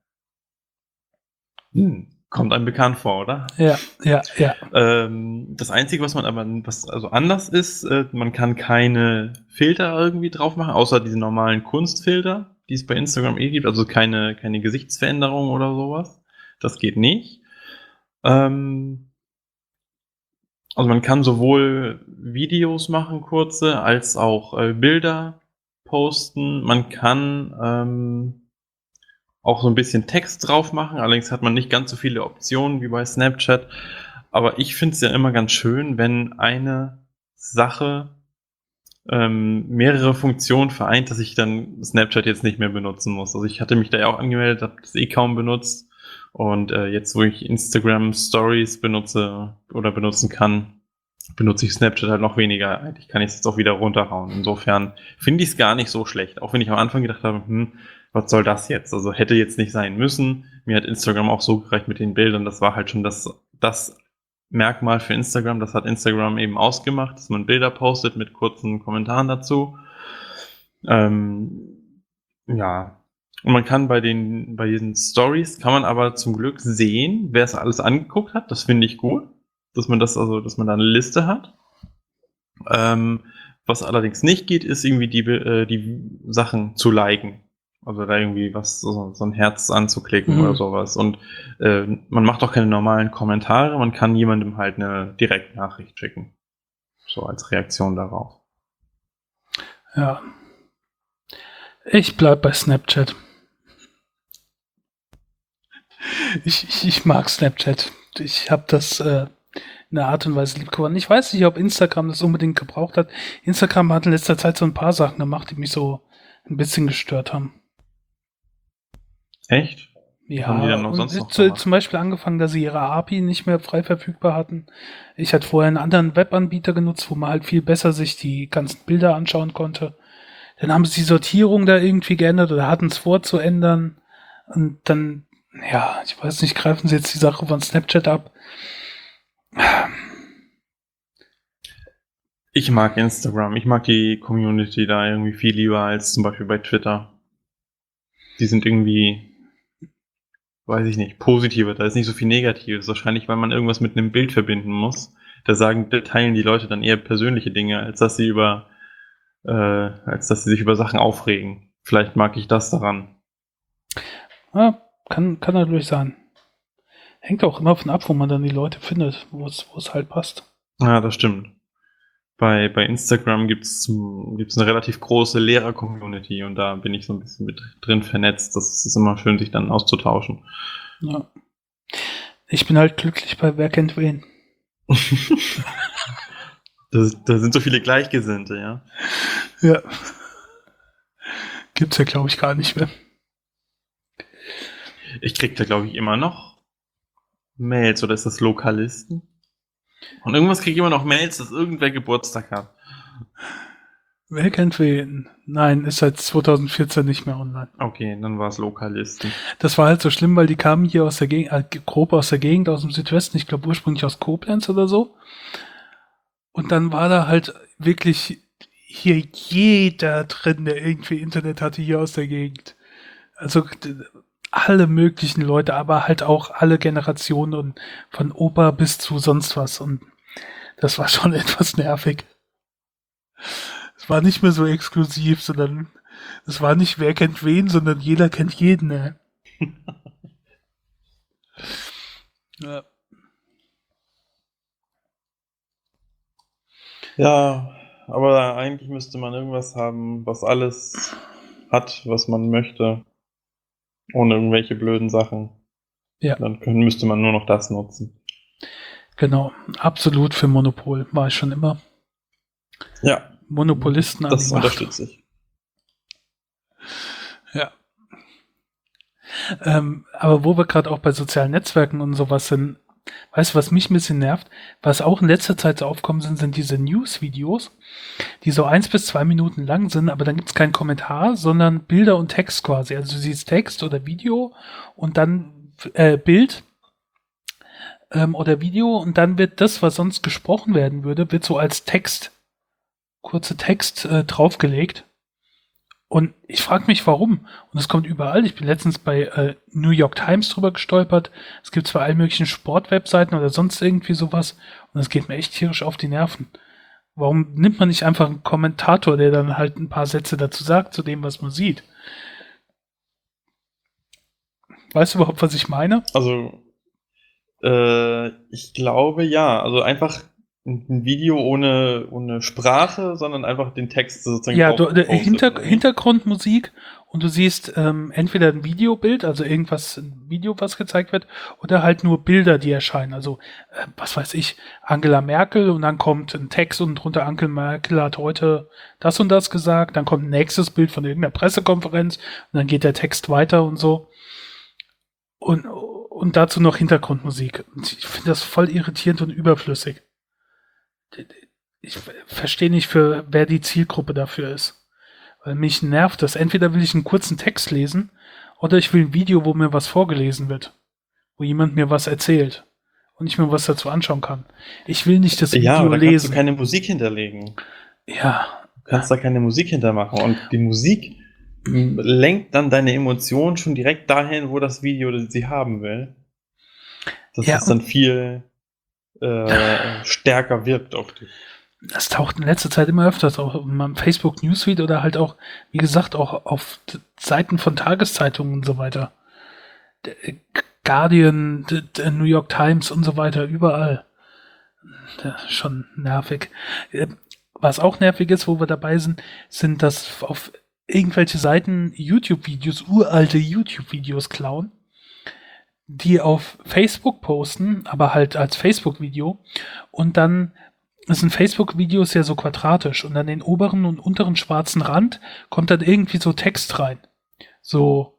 Hm, kommt einem bekannt vor, oder?
Ja, ja, ja.
Ähm, das Einzige, was man aber, was also anders ist, äh, man kann keine Filter irgendwie drauf machen, außer diese normalen Kunstfilter, die es bei Instagram eh gibt, also keine, keine Gesichtsveränderung oder sowas. Das geht nicht. Ähm, also man kann sowohl Videos machen, kurze, als auch äh, Bilder posten. Man kann ähm, auch so ein bisschen Text drauf machen, allerdings hat man nicht ganz so viele Optionen wie bei Snapchat. Aber ich finde es ja immer ganz schön, wenn eine Sache ähm, mehrere Funktionen vereint, dass ich dann Snapchat jetzt nicht mehr benutzen muss. Also ich hatte mich da ja auch angemeldet, habe das eh kaum benutzt. Und äh, jetzt, wo ich Instagram Stories benutze oder benutzen kann, benutze ich Snapchat halt noch weniger. Eigentlich kann ich es jetzt auch wieder runterhauen. Insofern finde ich es gar nicht so schlecht. Auch wenn ich am Anfang gedacht habe, hm, was soll das jetzt? Also hätte jetzt nicht sein müssen. Mir hat Instagram auch so gereicht mit den Bildern. Das war halt schon das, das Merkmal für Instagram. Das hat Instagram eben ausgemacht, dass man Bilder postet mit kurzen Kommentaren dazu. Ähm, ja. Und man kann bei den, bei diesen Stories kann man aber zum Glück sehen, wer es alles angeguckt hat. Das finde ich gut. Dass man das, also, dass man da eine Liste hat. Ähm, was allerdings nicht geht, ist irgendwie die, äh, die Sachen zu liken. Also da irgendwie was, so, so ein Herz anzuklicken
Mhm.
oder sowas. Und äh, man macht auch keine normalen Kommentare, man kann jemandem halt eine Direktnachricht schicken. So als Reaktion darauf.
Ja. Ich bleib bei Snapchat. Ich, ich, ich mag Snapchat. Ich habe das äh, in einer Art und Weise lieb gewonnen. Ich weiß nicht, ob Instagram das unbedingt gebraucht hat. Instagram hat in letzter Zeit so ein paar Sachen gemacht, die mich so ein bisschen gestört haben.
Echt?
Ja,
Haben die dann noch
und
sonst noch
zu,
gemacht?
zum Beispiel angefangen, dass sie ihre A P I nicht mehr frei verfügbar hatten. Ich hatte vorher einen anderen Webanbieter genutzt, wo man halt viel besser sich die ganzen Bilder anschauen konnte. Dann haben sie die Sortierung da irgendwie geändert oder hatten es vor zu ändern. Und dann, ja, ich weiß nicht, greifen sie jetzt die Sache von Snapchat ab.
Ich mag Instagram. Ich mag die Community da irgendwie viel lieber als zum Beispiel bei Twitter. Die sind irgendwie, weiß ich nicht, positiver. Da ist nicht so viel Negatives. Wahrscheinlich, weil man irgendwas mit einem Bild verbinden muss. Da sagen, da teilen die Leute dann eher persönliche Dinge, als dass sie über, äh, als dass sie sich über Sachen aufregen. Vielleicht mag ich das daran.
Ja, kann, kann natürlich sein. Hängt auch immer davon ab, wo man dann die Leute findet, wo es, wo es halt passt.
Ja, das stimmt. Bei, bei Instagram gibt's gibt's eine relativ große Lehrer-Community und da bin ich so ein bisschen mit drin vernetzt. Das ist immer schön, sich dann auszutauschen.
Ja. Ich bin halt glücklich bei Wer kennt wen.
da, da sind so viele Gleichgesinnte, ja.
Ja. Gibt's ja, glaube ich, gar nicht mehr.
Ich krieg da, glaube ich, immer noch Mails, oder ist das Lokalisten? Und irgendwas kriege ich immer noch Mails, dass irgendwer Geburtstag hat.
Wer kennt wen? Nein, ist seit zwanzig vierzehn nicht mehr online.
Okay, dann war es Lokalisten.
Das war halt so schlimm, weil die kamen hier aus der Gegend, äh, grob aus der Gegend, aus dem Südwesten, ich glaube ursprünglich aus Koblenz oder so. Und dann war da halt wirklich hier jeder drin, der irgendwie Internet hatte, hier aus der Gegend. Also d- alle möglichen Leute, aber halt auch alle Generationen und von Opa bis zu sonst was. Und das war schon etwas nervig. Es war nicht mehr so exklusiv, sondern es war nicht wer kennt wen, sondern jeder kennt jeden. Ne? Ja.
Ja, aber eigentlich müsste man irgendwas haben, was alles hat, was man möchte. Ohne irgendwelche blöden Sachen.
Ja.
Dann können, müsste man nur noch das nutzen.
Genau, absolut für Monopol war ich schon immer.
Ja.
Monopolisten an
Das
die Macht.
unterstütze ich.
Ja. Ähm, aber wo wir gerade auch bei sozialen Netzwerken und sowas sind, weißt du, was mich ein bisschen nervt? Was auch in letzter Zeit so aufkommen sind, sind diese News-Videos, die so eins bis zwei Minuten lang sind, aber dann gibt es keinen Kommentar, sondern Bilder und Text quasi. Also du siehst Text oder Video und dann äh, Bild ähm, oder Video und dann wird das, was sonst gesprochen werden würde, wird so als Text, kurze Text äh, draufgelegt. Und ich frage mich, warum. Und es kommt überall. Ich bin letztens bei äh, New York Times drüber gestolpert. Es gibt zwar allen möglichen Sportwebseiten oder sonst irgendwie sowas. Und es geht mir echt tierisch auf die Nerven. Warum nimmt man nicht einfach einen Kommentator, der dann halt ein paar Sätze dazu sagt, zu dem, was man sieht? Weißt du überhaupt, was ich meine?
Also, äh, ich glaube ja. Also einfach ein Video ohne, ohne Sprache, sondern einfach den Text sozusagen.
Ja, du, der
postet,
Hinter,
oder?
Hintergrundmusik und du siehst ähm, entweder ein Videobild, also irgendwas, ein Video, was gezeigt wird, oder halt nur Bilder, die erscheinen. Also, äh, was weiß ich, Angela Merkel und dann kommt ein Text und drunter Angela Merkel hat heute das und das gesagt, dann kommt ein nächstes Bild von irgendeiner Pressekonferenz und dann geht der Text weiter und so. Und, und dazu noch Hintergrundmusik. Und ich finde das voll irritierend und überflüssig. Ich verstehe nicht, für wer die Zielgruppe dafür ist. Weil mich nervt das. Entweder will ich einen kurzen Text lesen oder ich will ein Video, wo mir was vorgelesen wird. Wo jemand mir was erzählt und ich mir was dazu anschauen kann. Ich will nicht das Video
ja, aber da
lesen.
kannst du keine Musik hinterlegen.
Ja.
Du kannst da keine Musik hintermachen. Und die Musik lenkt dann deine Emotionen schon direkt dahin, wo das Video sie haben will. Dass
Ja,
es dann viel äh, stärker wirkt auf dich.
Das taucht in letzter Zeit immer öfters auch in meinem Facebook Newsfeed oder halt auch, wie gesagt, auch auf t- Seiten von Tageszeitungen und so weiter. Der Guardian, der, der New York Times und so weiter, überall. Das ist schon nervig. Äh, Was auch nervig ist, wo wir dabei sind, sind, dass auf irgendwelche Seiten YouTube-Videos, uralte YouTube-Videos klauen, die auf Facebook posten, aber halt als Facebook-Video und dann sind Facebook-Videos ja so quadratisch und an den oberen und unteren schwarzen Rand kommt dann irgendwie so Text rein. So,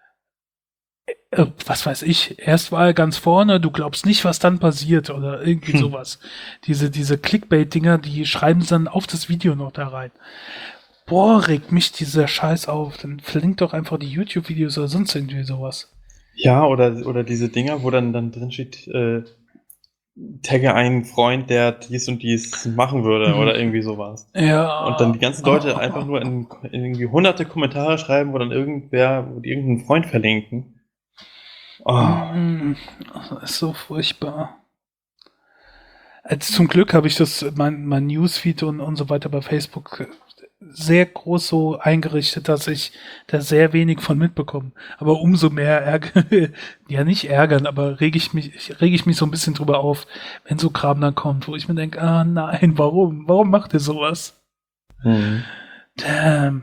äh, was weiß ich, erst war er ganz vorne, du glaubst nicht, was dann passiert oder irgendwie
Hm.
sowas. Diese, diese Clickbait-Dinger, die schreiben dann auf das Video noch da rein. Boah, regt mich dieser Scheiß auf. Dann verlinkt doch einfach die YouTube-Videos oder sonst irgendwie sowas.
Ja, oder, oder diese Dinger, wo dann, dann drin steht, äh, tagge einen Freund, der dies und dies machen würde,
Mhm.
oder irgendwie sowas.
Ja.
Und dann die ganzen Leute
Oh.
einfach nur in, in irgendwie hunderte Kommentare schreiben, wo dann irgendwer, wo die irgendeinen Freund verlinken. Oh.
Mm, Das ist so furchtbar. Also zum Glück habe ich das, mein, mein Newsfeed und, und so weiter bei Facebook sehr groß so eingerichtet, dass ich da sehr wenig von mitbekomme. Aber umso mehr ärgern, ja nicht ärgern, aber rege ich mich, rege ich mich so ein bisschen drüber auf, wenn so Kram dann kommt, wo ich mir denke, ah nein, warum? Warum macht ihr sowas?
Mhm.
Damn.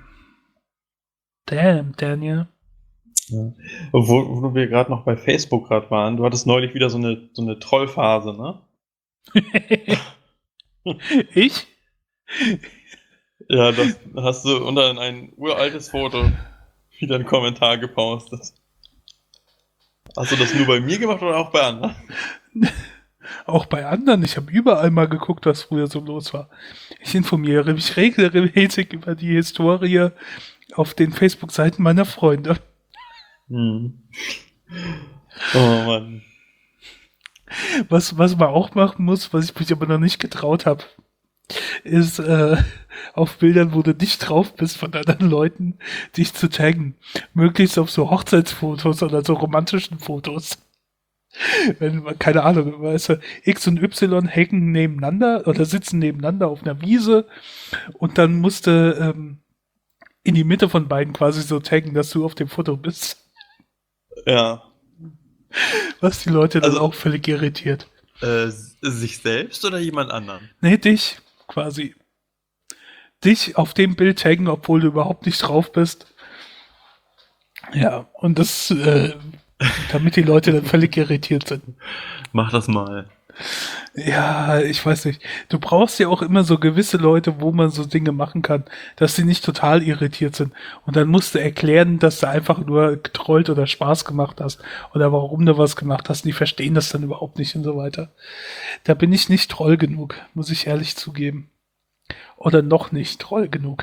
Damn, Daniel.
Ja. Wo, wo wir gerade noch bei Facebook gerade waren, du hattest neulich wieder so eine, so eine Trollphase, ne?
Ich?
Ja, das hast du unter ein uraltes Foto wieder einen Kommentar gepostet. Hast du das nur bei mir gemacht oder auch bei anderen?
Auch bei anderen. Ich habe überall mal geguckt, was früher so los war. Ich informiere mich regelmäßig über die Historie auf den Facebook-Seiten meiner Freunde.
Hm. Oh Mann.
Was, was man auch machen muss, was ich mich aber noch nicht getraut habe, ist äh, auf Bildern, wo du nicht drauf bist, von anderen Leuten, dich zu taggen. Möglichst auf so Hochzeitsfotos oder so romantischen Fotos. Wenn man, keine Ahnung, weißt du, X und Y hängen nebeneinander oder sitzen nebeneinander auf einer Wiese und dann musst du ähm, in die Mitte von beiden quasi so taggen, dass du auf dem Foto bist.
Ja.
Was die Leute dann
Also,
auch völlig irritiert.
Äh, sich selbst oder jemand anderen?
Nee, dich quasi. Dich auf dem Bild taggen, obwohl du überhaupt nicht drauf bist. Ja, und das, äh, damit die Leute dann völlig irritiert sind.
Mach das mal.
Ja, ich weiß nicht. Du brauchst ja auch immer so gewisse Leute, wo man so Dinge machen kann, dass sie nicht total irritiert sind. Und dann musst du erklären, dass du einfach nur getrollt oder Spaß gemacht hast oder warum du was gemacht hast. Und die verstehen das dann überhaupt nicht und so weiter. Da bin ich nicht Troll genug, muss ich ehrlich zugeben. Oder noch nicht Troll genug.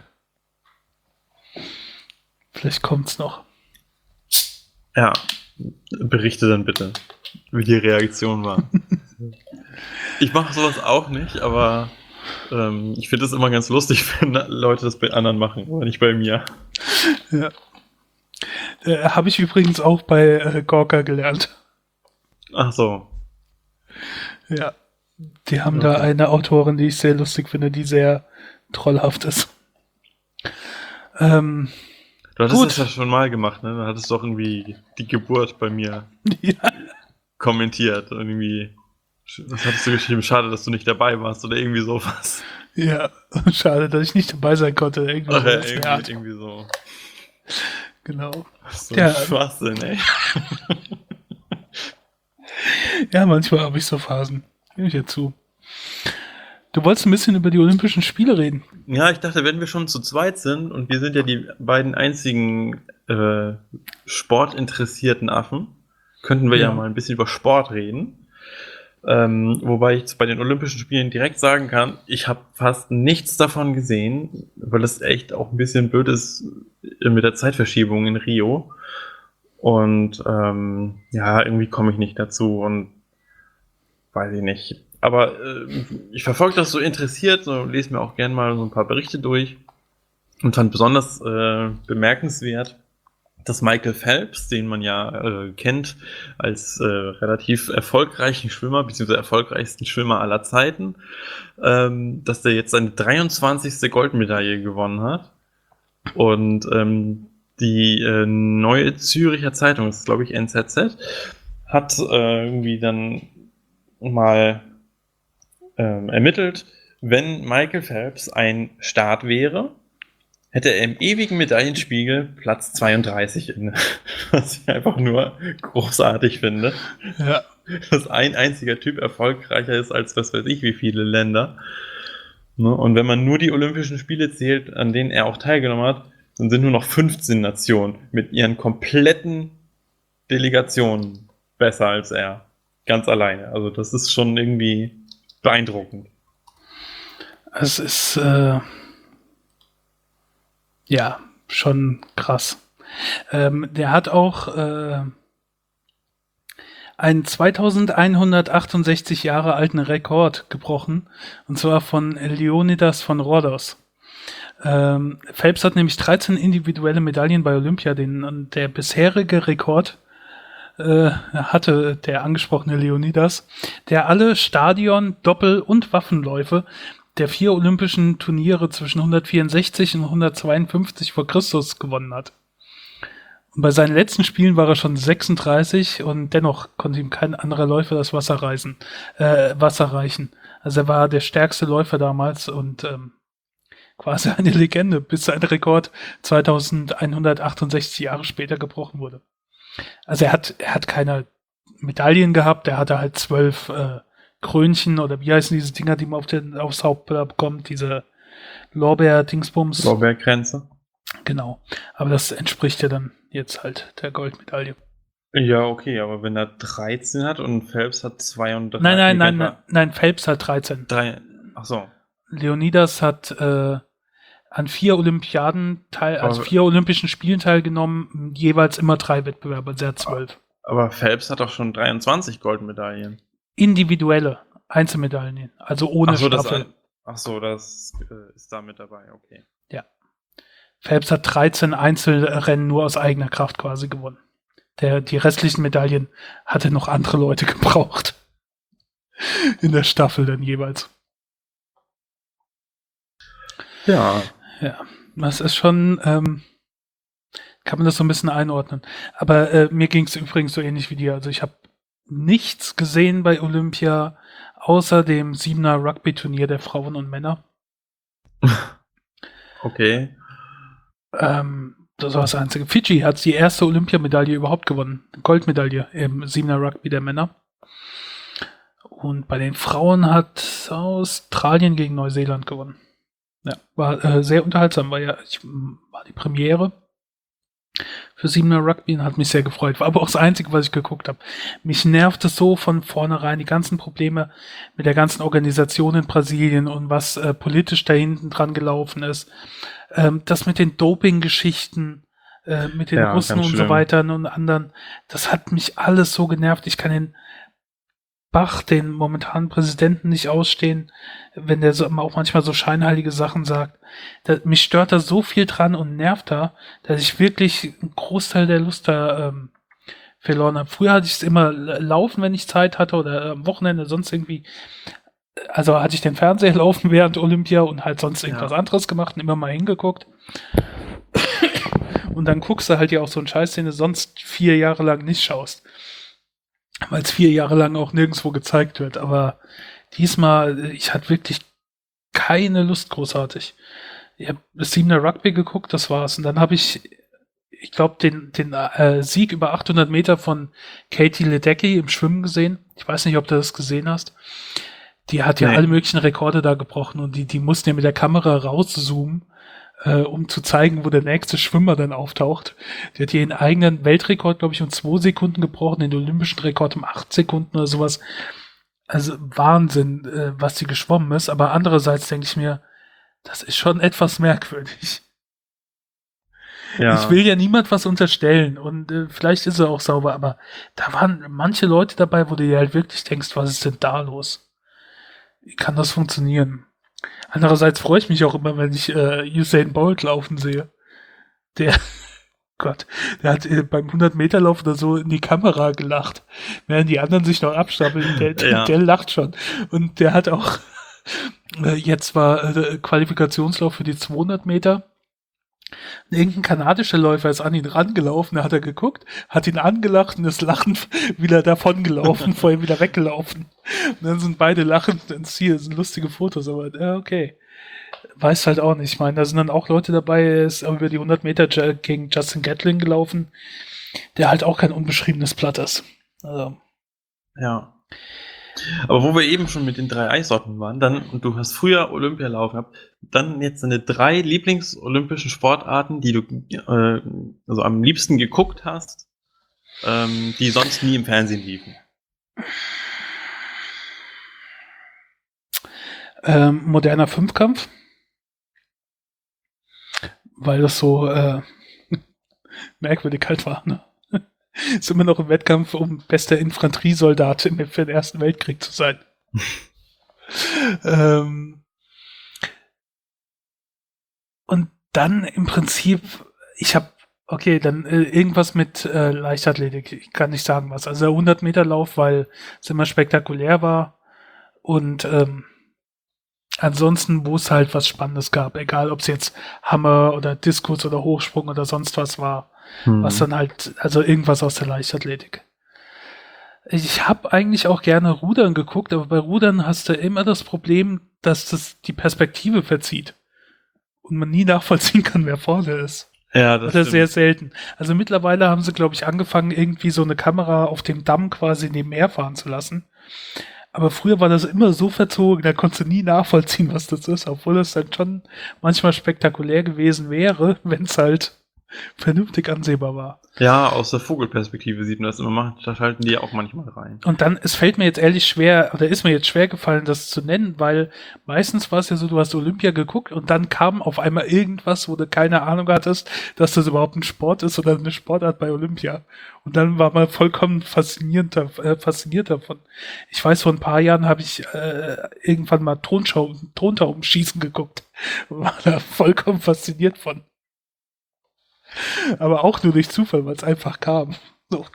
Vielleicht kommt's noch.
Ja, berichte dann bitte, wie die Reaktion war. Ich mache sowas auch nicht, aber ähm, ich finde es immer ganz lustig, wenn Leute das bei anderen machen, aber nicht bei mir.
Ja. Äh, Habe ich übrigens auch bei äh, Gorka gelernt.
Ach so.
Ja. Die haben
Okay.
da eine Autorin, die ich sehr lustig finde, die sehr trollhaft ist. Ähm,
Du hattest
Gut.
das ja schon mal gemacht, ne? Du hattest doch irgendwie die Geburt bei mir
ja.
kommentiert. Und irgendwie, was hattest du geschrieben? Schade, dass du nicht dabei warst oder irgendwie sowas.
Ja, schade, dass ich nicht dabei sein konnte. Irgendwie,
Ach ja,
sowas.
irgendwie,
Ja,
irgendwie so.
genau.
So
Ja.
ein Schwachsinn, ey.
Ja, manchmal habe ich so Phasen. Gebe ich ja zu. Du wolltest ein bisschen über die Olympischen Spiele reden.
Ja, ich dachte, wenn wir schon zu zweit sind und wir sind ja die beiden einzigen äh, sportinteressierten Affen, könnten wir ja.
Ja.
mal ein bisschen über Sport reden. Ähm, wobei ich jetzt bei den Olympischen Spielen direkt sagen kann, ich habe fast nichts davon gesehen, weil es echt auch ein bisschen blöd ist mit der Zeitverschiebung in Rio. Und ähm, ja, irgendwie komme ich nicht dazu und weiß ich nicht. Aber äh, ich verfolge das so interessiert, so lese mir auch gerne mal so ein paar Berichte durch und fand besonders äh, bemerkenswert, dass Michael Phelps, den man ja äh, kennt als äh, relativ erfolgreichen Schwimmer, beziehungsweise erfolgreichsten Schwimmer aller Zeiten, ähm, dass der jetzt seine dreiundzwanzigste Goldmedaille gewonnen hat. Und ähm, die äh, Neue Züricher Zeitung, das ist glaube ich N Z Z, hat äh, irgendwie dann mal ähm, ermittelt, wenn Michael Phelps ein Staat wäre, hätte er im ewigen Medaillenspiegel Platz zweiunddreißig inne. Was ich einfach nur großartig finde.
Ja.
Dass ein einziger Typ erfolgreicher ist als was weiß ich wie viele Länder. Ne? Und wenn man nur die Olympischen Spiele zählt, an denen er auch teilgenommen hat, dann sind nur noch fünfzehn Nationen mit ihren kompletten Delegationen besser als er. Ganz alleine. Also das ist schon irgendwie beeindruckend.
Es ist äh, ja schon krass. Ähm, der hat auch äh, einen zweitausendeinhundertachtundsechzig Jahre alten Rekord gebrochen, und zwar von Leonidas von Rhodos. Ähm, Phelps hat nämlich dreizehn individuelle Medaillen bei Olympia, den der bisherige Rekord äh, hatte der angesprochene Leonidas, der alle Stadion-, Doppel- und Waffenläufe der vier olympischen Turniere zwischen hundertvierundsechzig und hundertzweiundfünfzig vor Christus gewonnen hat. Und bei seinen letzten Spielen war er schon sechsunddreißig und dennoch konnte ihm kein anderer Läufer das Wasser reißen, äh, Wasser reichen. Also er war der stärkste Läufer damals und ähm, quasi eine Legende, bis sein Rekord zweitausendeinhundertachtundsechzig Jahre später gebrochen wurde. Also er hat, er hat keine Medaillen gehabt, er hatte halt zwölf äh, Krönchen oder wie heißen diese Dinger, die man auf den, aufs Hauptblatt bekommt, diese Lorbeer-Dingsbums.
Lorbeerkränze.
Genau. Aber das entspricht ja dann jetzt halt der Goldmedaille.
Ja, okay, aber wenn er dreizehn hat und Phelps hat zweiunddreißig.
Nein, nein, nein, nein, nein, Phelps hat dreizehn.
Drei, ach so.
Leonidas hat äh, an vier Olympiaden teil, also
Aber-
vier Olympischen Spielen teilgenommen, jeweils immer drei Wettbewerbe, also er hat zwölf.
Aber Phelps hat doch schon dreiundzwanzig Goldmedaillen.
Individuelle Einzelmedaillen, also ohne
Ach so, das,
Staffel.
ach so, das äh, ist da mit dabei, okay.
Ja. Phelps hat dreizehn Einzelrennen nur aus eigener Kraft quasi gewonnen. Der, die restlichen Medaillen hatte noch andere Leute gebraucht. In der Staffel dann jeweils.
Ja.
Ja, das ist schon, ähm, kann man das so ein bisschen einordnen. Aber äh, mir ging es übrigens so ähnlich wie dir. Also ich habe nichts gesehen bei Olympia, außer dem Siebener Rugby-Turnier der Frauen und Männer.
Okay.
Ähm, das war das Einzige. Fidschi hat die erste Olympiamedaille überhaupt gewonnen. Goldmedaille im Siebener Rugby der Männer. Und bei den Frauen hat Australien gegen Neuseeland gewonnen. Ja, war äh, sehr unterhaltsam, war ja ich, war die Premiere für Siebener Rugby und hat mich sehr gefreut. War aber auch das Einzige, was ich geguckt habe. Mich nervt es so von vornherein, die ganzen Probleme mit der ganzen Organisation in Brasilien und was äh, politisch da hinten dran gelaufen ist. Ähm, das mit den Doping-Geschichten, äh, mit den
Ja,
Russen
ganz
und so
schlimm.
weiter und anderen, das hat mich alles so genervt. Ich kann den Bach, den momentanen Präsidenten, nicht ausstehen, wenn der so, auch manchmal so scheinheilige Sachen sagt. Da, mich stört da so viel dran und nervt da, dass ich wirklich einen Großteil der Lust da ähm, verloren habe. Früher hatte ich es immer laufen, wenn ich Zeit hatte oder am Wochenende sonst irgendwie. Also hatte ich den Fernseher laufen während Olympia und halt sonst irgendwas
Ja.
anderes gemacht und immer mal hingeguckt. Und dann guckst du halt ja auch so einen Scheiß, den du sonst vier Jahre lang nicht schaust. Weil es vier Jahre lang auch nirgendwo gezeigt wird. Aber diesmal, ich hatte wirklich keine Lust großartig. Ich habe das Siebener Rugby geguckt, das war's. Und dann habe ich, ich glaube, den, den äh, Sieg über achthundert Meter von Katie Ledecky im Schwimmen gesehen. Ich weiß nicht, ob du das gesehen hast. Die hat ja
Nee.
alle möglichen Rekorde da gebrochen und die, die mussten ja mit der Kamera rauszoomen, äh, um zu zeigen, wo der nächste Schwimmer dann auftaucht. Die hat ihren eigenen Weltrekord, glaube ich, um zwei Sekunden gebrochen, den olympischen Rekord um acht Sekunden oder sowas. Also Wahnsinn, äh, was die geschwommen ist. Aber andererseits denke ich mir, das ist schon etwas merkwürdig.
Ja.
Ich will ja niemand was unterstellen und äh, vielleicht ist er auch sauber, aber da waren manche Leute dabei, wo du dir halt wirklich denkst, was ist denn da los? Wie kann das funktionieren? Andererseits freue ich mich auch immer, wenn ich äh, Usain Bolt laufen sehe. Der, Gott, der hat äh, beim hundert-Meter-Lauf oder so in die Kamera gelacht, während die anderen sich noch abstapeln. Der, der,
Ja.
der lacht schon. Und der hat auch, äh, jetzt war äh, Qualifikationslauf für die zweihundert Meter. Irgendein kanadischer Läufer ist an ihn rangelaufen, da hat er geguckt, hat ihn angelacht und ist lachend wieder davongelaufen, vor ihm wieder weggelaufen. Und dann sind beide lachend ins Ziel, das sind lustige Fotos, aber ja, okay. Weiß halt auch nicht. Ich meine, da sind dann auch Leute dabei, er ist über die hundert Meter gegen Justin Gatlin gelaufen, der halt auch kein unbeschriebenes Blatt ist. Also.
Ja. Aber wo wir eben schon mit den drei Eissorten waren, dann, und du hast früher Olympialauf gehabt, dann jetzt deine drei Lieblingsolympischen Sportarten, die du äh, also am liebsten geguckt hast, ähm, die sonst nie im Fernsehen liefen.
Ähm, moderner Fünfkampf. Weil das so äh, merkwürdig halt war, ne? Ist immer noch im Wettkampf, um bester Infanteriesoldat im, für den Ersten Weltkrieg zu sein. ähm, und dann im Prinzip, ich habe, okay, dann äh, irgendwas mit äh, Leichtathletik, ich kann nicht sagen was. Also der hundert Meter Lauf, weil es immer spektakulär war und ähm, ansonsten, wo es halt was Spannendes gab, egal ob es jetzt Hammer oder Diskus oder Hochsprung oder sonst was war, hm. was dann halt, also irgendwas aus der Leichtathletik. Ich habe eigentlich auch gerne Rudern geguckt, aber bei Rudern hast du immer das Problem, dass das die Perspektive verzieht und man nie nachvollziehen kann, wer vorne ist.
Ja, das
Oder
stimmt.
sehr selten. Also mittlerweile haben sie, glaube ich, angefangen, irgendwie so eine Kamera auf dem Damm quasi nebenher fahren zu lassen. Aber früher war das immer so verzogen, da konntest du nie nachvollziehen, was das ist, obwohl das dann schon manchmal spektakulär gewesen wäre, wenn es halt vernünftig ansehbar war.
Ja, aus der Vogelperspektive sieht man das immer, da schalten die auch manchmal rein.
Und dann, es fällt mir jetzt ehrlich schwer, oder ist mir jetzt schwer gefallen, das zu nennen, weil meistens war es ja so, du hast Olympia geguckt und dann kam auf einmal irgendwas, wo du keine Ahnung hattest, dass das überhaupt ein Sport ist oder eine Sportart bei Olympia. Und dann war man vollkommen fasziniert, äh, fasziniert davon. Ich weiß, vor ein paar Jahren habe ich äh, irgendwann mal Tonschau, Tontaubenschießen geguckt. War da vollkommen fasziniert von. Aber auch nur durch Zufall, weil es einfach kam. So.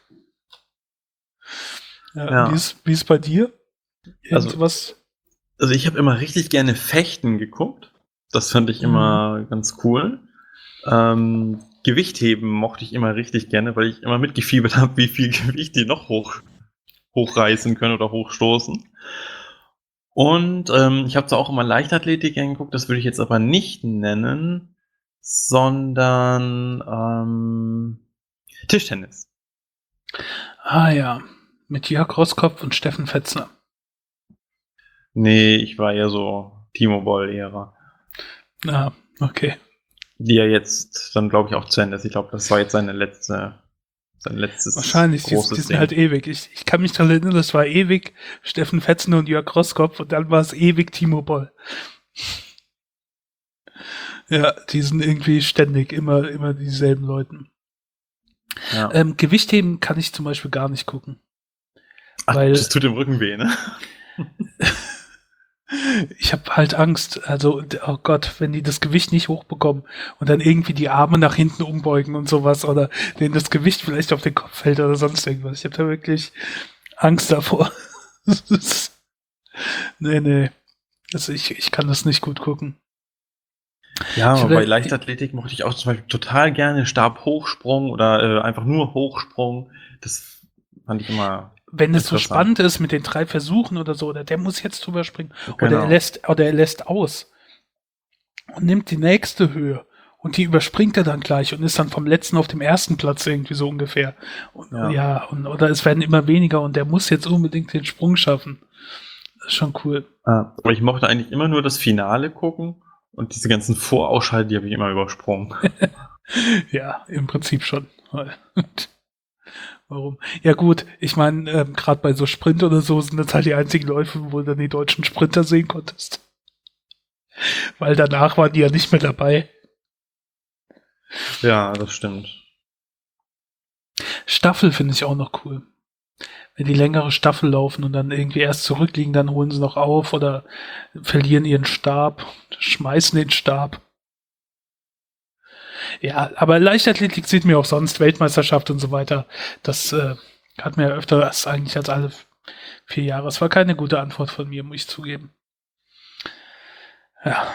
Ja,
Ja.
Wie, ist, wie ist bei dir?
Also-
Irgendwas?
Also ich habe immer richtig gerne Fechten geguckt. Das fand ich immer ganz cool. Ähm, Gewichtheben mochte ich immer richtig gerne, weil ich immer mitgefiebert habe, wie viel Gewicht die noch hoch, hochreißen können oder hochstoßen. Und ähm, ich habe zwar auch immer Leichtathletik geguckt, das würde ich jetzt aber nicht nennen, sondern ähm, Tischtennis.
Ah ja, mit Jörg Roskopf und Steffen Fetzner.
Nee, ich war eher so Timo Boll-Ära.
Ah, okay.
Die ja jetzt dann, glaube ich, auch zu Ende ist. Ich glaube, das war jetzt seine letzte, sein letztes
Wahrscheinlich, die,
großes
die sind
Ding.
halt ewig. Ich, ich kann mich daran erinnern, das war ewig Steffen Fetzner und Jörg Roskopf und dann war es ewig Timo Boll. Ja, die sind irgendwie ständig immer, immer dieselben Leuten.
Ja.
Ähm, Gewichtheben kann ich zum Beispiel gar nicht gucken.
Ach,
weil-
das tut im Rücken weh, ne?
Ich habe halt Angst, also, oh Gott, wenn die das Gewicht nicht hochbekommen und dann irgendwie die Arme nach hinten umbeugen und sowas oder denen das Gewicht vielleicht auf den Kopf fällt oder sonst irgendwas. Ich habe da wirklich Angst davor. Das ist- nee, nee. Also ich, ich kann das nicht gut gucken.
Ja,
Ich
aber
will-
bei Leichtathletik mochte ich auch zum Beispiel total gerne Stabhochsprung oder äh, einfach nur Hochsprung. Das fand ich immer.
Wenn es so
Interessant.
spannend ist mit den drei Versuchen oder so, oder der muss jetzt drüber springen, oder
Genau.
er lässt, oder er lässt aus und nimmt die nächste Höhe und die überspringt er dann gleich und ist dann vom letzten auf dem ersten Platz irgendwie so ungefähr. Und, ja,
Ja.
und, oder es werden immer weniger und der muss jetzt unbedingt den Sprung schaffen. Das ist schon cool.
Ah, aber ich mochte eigentlich immer nur das Finale gucken und diese ganzen Vorausschalten, die habe ich immer übersprungen.
Ja, im Prinzip schon. Warum? Ja gut, ich meine, ähm, gerade bei so Sprint oder so sind das halt die einzigen Läufe, wo du dann die deutschen Sprinter sehen konntest. Weil danach waren die ja nicht mehr dabei.
Ja, das stimmt.
Staffel finde ich auch noch cool. Wenn die längere Staffel laufen und dann irgendwie erst zurückliegen, dann holen sie noch auf oder verlieren ihren Stab, schmeißen den Stab. Ja, aber Leichtathletik sieht mir auch sonst, Weltmeisterschaft und so weiter. Das äh, hat mir ja öfter als eigentlich als alle vier Jahre. Es war keine gute Antwort von mir, muss ich zugeben. Ja.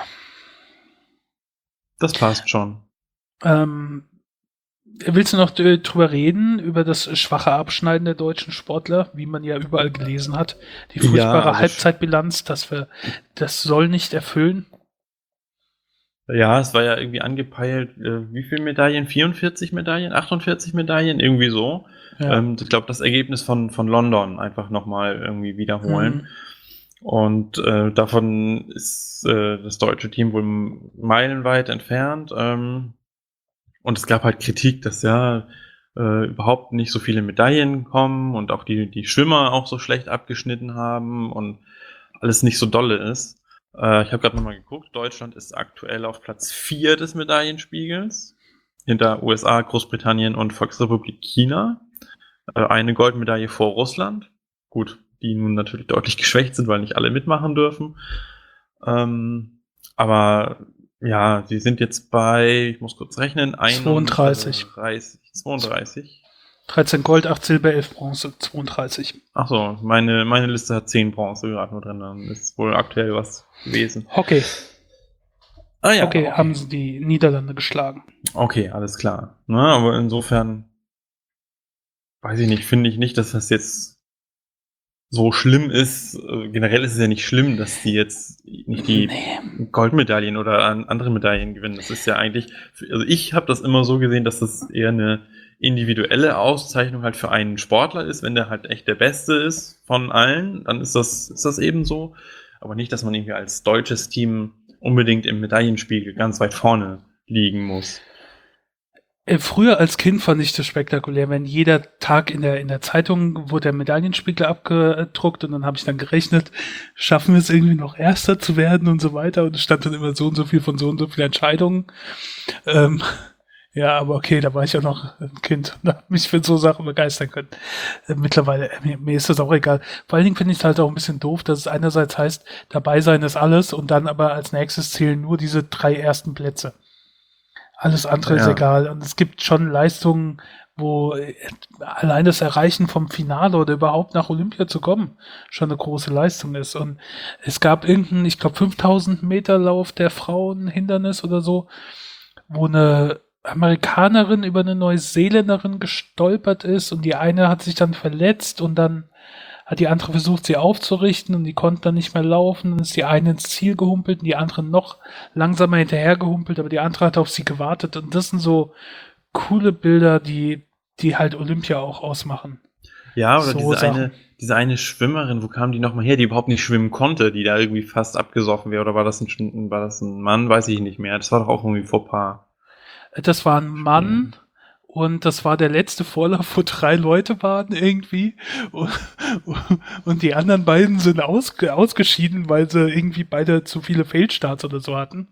Das passt schon.
Ähm, willst du noch äh, drüber reden, über das schwache Abschneiden der deutschen Sportler, wie man ja überall gelesen hat? Die
Ja,
furchtbare
also-
Halbzeitbilanz, dass wir, das soll nicht erfüllen.
Ja, es war ja irgendwie angepeilt, äh, wie viele Medaillen? vierundvierzig Medaillen? achtundvierzig Medaillen? Irgendwie so.
Ja.
Ähm, ich glaube, das Ergebnis von, von London einfach nochmal irgendwie wiederholen.
Mhm.
Und äh, davon ist äh, das deutsche Team wohl meilenweit entfernt. Ähm, und es gab halt Kritik, dass ja äh, überhaupt nicht so viele Medaillen kommen und auch die, die Schwimmer auch so schlecht abgeschnitten haben und alles nicht so dolle ist. Äh, ich habe gerade nochmal geguckt, Deutschland ist aktuell auf Platz vier des Medaillenspiegels, hinter U S A, Großbritannien und Volksrepublik China. Äh, eine Goldmedaille vor Russland. Gut, die nun natürlich deutlich geschwächt sind, weil nicht alle mitmachen dürfen. Ähm, aber ja, sie sind jetzt bei, ich muss kurz rechnen,
zweiunddreißig.
einunddreißig, zweiunddreißig.
dreizehn Gold, acht Silber, elf Bronze, zweiunddreißig.
Ach so, meine, meine Liste hat zehn Bronze gerade nur drin, dann ist wohl aktuell was gewesen.
Hockey.
Ah ja,
Hockey
okay.
haben sie die Niederlande geschlagen.
Okay, alles klar. Na, aber insofern weiß ich nicht, finde ich nicht, dass das jetzt so schlimm ist. Äh, generell ist es ja nicht schlimm, dass die jetzt nicht die
Nee.
Goldmedaillen oder an andere Medaillen gewinnen. Das ist ja eigentlich, also ich habe das immer so gesehen, dass das eher eine individuelle Auszeichnung halt für einen Sportler ist. Wenn der halt echt der Beste ist von allen, dann ist das, ist das eben so. Aber nicht, dass man irgendwie als deutsches Team unbedingt im Medaillenspiegel ganz weit vorne liegen muss.
Äh, Früher als Kind fand ich das spektakulär, wenn jeder Tag in der in der Zeitung wurde der Medaillenspiegel abgedruckt und dann habe ich dann gerechnet, schaffen wir es irgendwie noch Erster zu werden und so weiter und es stand dann immer so und so viel von so und so vielen Entscheidungen. Ähm, ja, aber okay, da war ich ja noch ein Kind und habe mich für so Sachen begeistern können. Äh, mittlerweile, äh, mir, mir ist das auch egal. Vor allen Dingen finde ich es halt auch ein bisschen doof, dass es einerseits heißt, dabei sein ist alles und dann aber als nächstes zählen nur diese drei ersten Plätze. Alles andere ist
Ja.
egal. Und es gibt schon Leistungen, wo äh, allein das Erreichen vom Finale oder überhaupt nach Olympia zu kommen schon eine große Leistung ist. Und es gab irgendeinen, ich glaube, fünftausend Meter Lauf der Frauen Hindernis oder so, wo eine Amerikanerin über eine Neuseeländerin gestolpert ist und die eine hat sich dann verletzt und dann hat die andere versucht, sie aufzurichten und die konnte dann nicht mehr laufen. Dann ist die eine ins Ziel gehumpelt und die andere noch langsamer hinterher gehumpelt, aber die andere hat auf sie gewartet. Und das sind so coole Bilder, die, die halt Olympia auch ausmachen.
Ja, oder
So
diese
Sachen.
eine, diese eine Schwimmerin, wo kam die nochmal her, die überhaupt nicht schwimmen konnte, die da irgendwie fast abgesoffen wäre, oder war das ein, war das ein Mann, weiß ich nicht mehr. Das war doch auch irgendwie vor ein paar.
Das war ein Mann und das war der letzte Vorlauf, wo drei Leute waren irgendwie. Und, und die anderen beiden sind ausge, ausgeschieden, weil sie irgendwie beide zu viele Fehlstarts oder so hatten.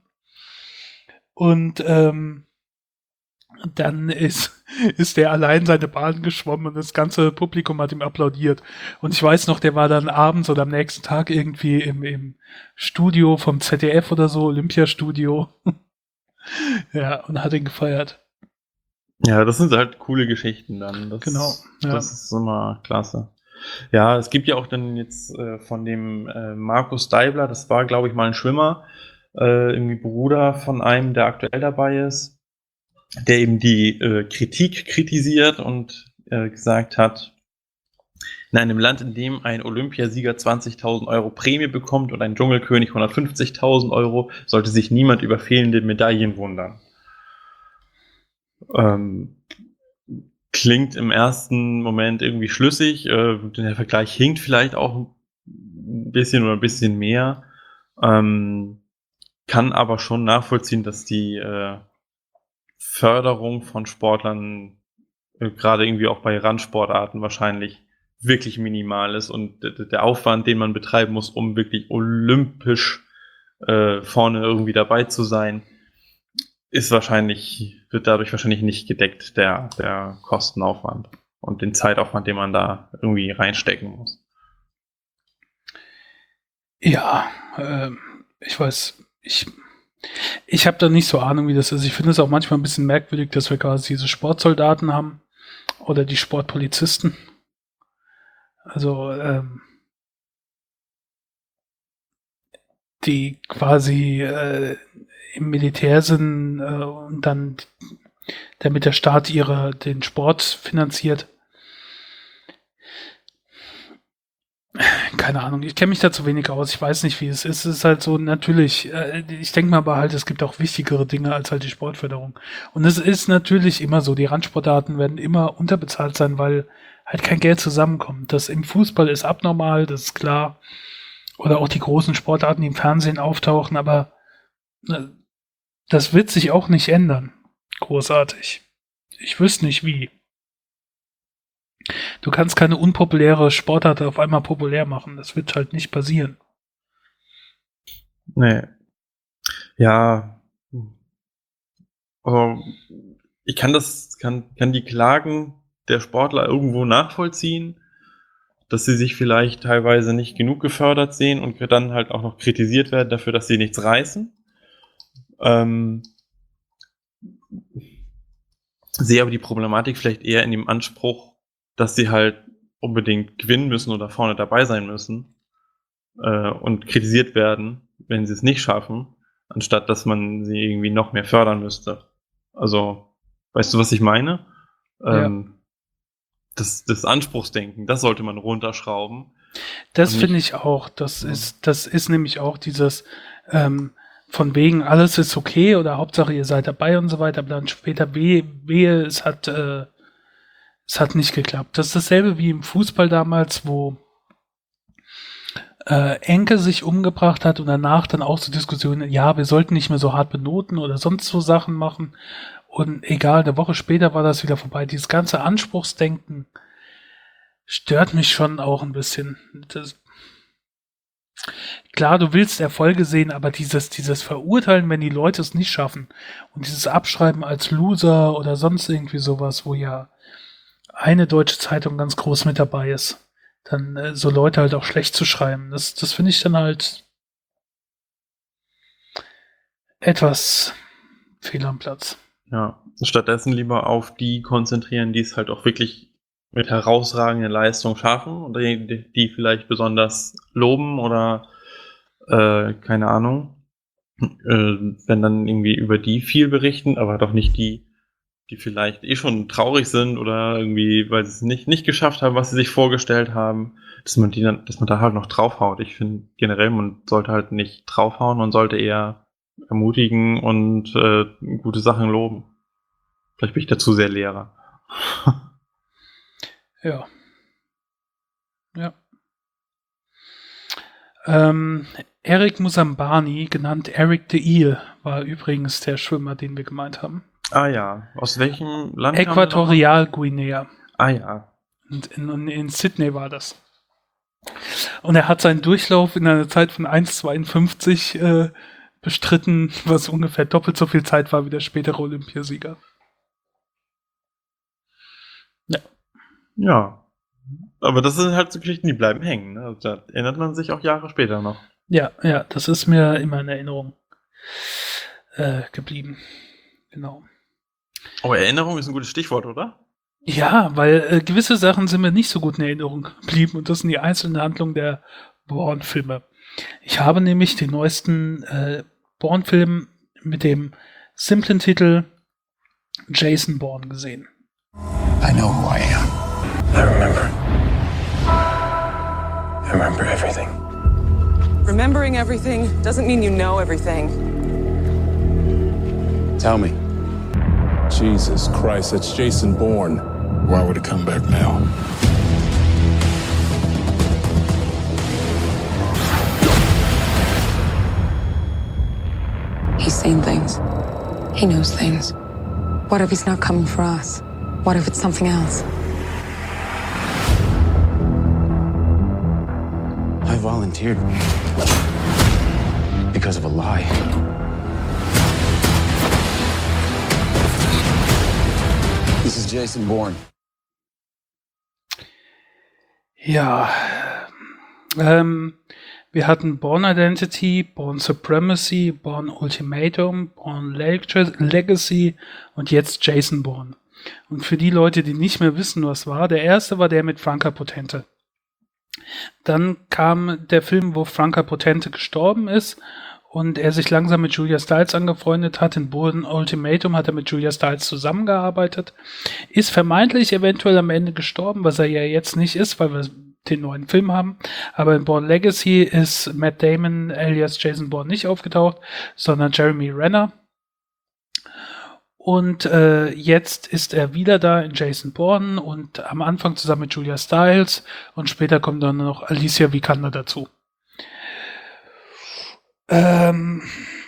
Und ähm, dann ist, ist der allein seine Bahn geschwommen und das ganze Publikum hat ihm applaudiert. Und ich weiß noch, der war dann abends oder am nächsten Tag irgendwie im, im Studio vom Z D F oder so, Olympiastudio. Ja, und hat ihn gefeiert.
Ja, das sind halt coole Geschichten dann. Das,
Genau, ja.
Das ist immer klasse. Ja, es gibt ja auch dann jetzt äh, von dem äh, Markus Deibler, das war, glaube ich, mal ein Schwimmer, äh, irgendwie Bruder von einem, der aktuell dabei ist, der eben die äh, Kritik kritisiert und äh, gesagt hat, in einem Land, in dem ein Olympiasieger zwanzigtausend Euro Prämie bekommt und ein Dschungelkönig hundertfünfzigtausend Euro, sollte sich niemand über fehlende Medaillen wundern. Ähm, klingt im ersten Moment irgendwie schlüssig. Äh, der Vergleich hinkt vielleicht auch ein bisschen oder ein bisschen mehr. Ähm, kann aber schon nachvollziehen, dass die äh, Förderung von Sportlern äh, gerade irgendwie auch bei Randsportarten wahrscheinlich wirklich minimal ist und d- der Aufwand, den man betreiben muss, um wirklich olympisch äh, vorne irgendwie dabei zu sein, ist wahrscheinlich, wird dadurch wahrscheinlich nicht gedeckt, der, der Kostenaufwand und den Zeitaufwand, den man da irgendwie reinstecken muss.
Ja, ähm, ich weiß, ich, ich habe da nicht so Ahnung, wie das ist. Ich finde es auch manchmal ein bisschen merkwürdig, dass wir quasi diese Sportsoldaten haben oder die Sportpolizisten. Also, ähm, die quasi äh, im Militär sind äh, und dann, damit der Staat ihre, den Sport finanziert. Keine Ahnung, ich kenne mich da zu wenig aus, ich weiß nicht, wie es ist. Es ist halt so, natürlich, äh, ich denke mir aber halt, es gibt auch wichtigere Dinge als halt die Sportförderung. Und es ist natürlich immer so, die Randsportarten werden immer unterbezahlt sein, weil halt kein Geld zusammenkommt. Das im Fußball ist abnormal, das ist klar. Oder auch die großen Sportarten, die im Fernsehen auftauchen, aber äh, das wird sich auch nicht ändern. Großartig. Ich wüsste nicht wie. Du kannst keine unpopuläre Sportart auf einmal populär machen. Das wird halt nicht passieren.
Nee. Ja. Also, ich kann das, kann, kann die Klagen der Sportler irgendwo nachvollziehen, dass sie sich vielleicht teilweise nicht genug gefördert sehen und dann halt auch noch kritisiert werden dafür, dass sie nichts reißen. Ähm, sehe aber die Problematik vielleicht eher in dem Anspruch, dass sie halt unbedingt gewinnen müssen oder vorne dabei sein müssen äh, und kritisiert werden, wenn sie es nicht schaffen, anstatt dass man sie irgendwie noch mehr fördern müsste. Also, weißt du, was ich meine?
Ja.
Ähm, das, das Anspruchsdenken, das sollte man runterschrauben
Das finde ich auch. Das ist, das ist nämlich auch dieses ähm, von wegen alles ist okay oder Hauptsache ihr seid dabei und so weiter, aber dann später wehe, wehe es hat äh, es hat nicht geklappt. Das ist dasselbe wie im Fußball damals, wo äh, Enke sich umgebracht hat und danach dann auch so Diskussionen, ja, wir sollten nicht mehr so hart benoten oder sonst so Sachen machen. Und egal, eine Woche später war das wieder vorbei. Dieses ganze Anspruchsdenken stört mich schon auch ein bisschen. Das, klar, du willst Erfolge sehen, aber dieses, dieses Verurteilen, wenn die Leute es nicht schaffen und dieses Abschreiben als Loser oder sonst irgendwie sowas, wo ja eine deutsche Zeitung ganz groß mit dabei ist, dann äh, so Leute halt auch schlecht zu schreiben, das, das finde ich dann halt etwas fehl am Platz.
Ja, stattdessen lieber auf die konzentrieren, die es halt auch wirklich mit herausragender Leistung schaffen oder die, die vielleicht besonders loben oder äh, keine Ahnung, äh, wenn dann irgendwie über die viel berichten, aber doch nicht die, die vielleicht eh schon traurig sind oder irgendwie, weil sie es nicht, nicht geschafft haben, was sie sich vorgestellt haben, dass man die dann, dass man da halt noch draufhaut. Ich finde generell, man sollte halt nicht draufhauen, man sollte eher ermutigen und äh, gute Sachen loben. Vielleicht bin ich dazu sehr Lehrer.
Ja. Ja. Ähm, Eric Musambani, genannt Eric the Eel, war übrigens der Schwimmer, den wir gemeint haben.
Ah ja, aus welchem Land?
Äquatorialguinea.
Ah ja.
Und in, in, in Sydney war das. Und er hat seinen Durchlauf in einer Zeit von eins Komma zweiundfünfzig äh, bestritten, was ungefähr doppelt so viel Zeit war wie der spätere Olympiasieger. Ja.
Ja. Aber das sind halt so Geschichten, die bleiben hängen. Ne? Also da erinnert man sich auch Jahre später noch.
Ja, ja, das ist mir immer in Erinnerung äh, geblieben. Genau.
Aber Erinnerung ist ein gutes Stichwort, oder?
Ja, weil äh, gewisse Sachen sind mir nicht so gut in Erinnerung geblieben und das sind die einzelnen Handlungen der Bourne-Filme. Ich habe nämlich den neuesten äh, Bourne-Film mit dem simplen Titel Jason Bourne gesehen.
I know who I am. I remember. I remember everything.
Remembering everything doesn't mean you know everything.
Tell me.
Jesus Christ, that's Jason Bourne.
Why would it come back now?
He's seen things. He knows things. What if he's not coming for us? What if it's something else?
I volunteered because of a lie. This is Jason Bourne.
Ja, ähm, wir hatten Bourne Identity, Bourne Supremacy, Bourne Ultimatum, Bourne Leg- Legacy und jetzt Jason Bourne. Und für die Leute, die nicht mehr wissen, was war, der erste war der mit Franka Potente. Dann kam der Film, wo Franka Potente gestorben ist und er sich langsam mit Julia Stiles angefreundet hat. In Bourne Ultimatum hat er mit Julia Stiles zusammengearbeitet. Ist vermeintlich eventuell am Ende gestorben, was er ja jetzt nicht ist, weil wir den neuen Film haben. Aber in Bourne Legacy ist Matt Damon alias Jason Bourne nicht aufgetaucht, sondern Jeremy Renner. Und äh, jetzt ist er wieder da in Jason Bourne und am Anfang zusammen mit Julia Stiles und später kommt dann noch Alicia Vikander dazu. Ähm,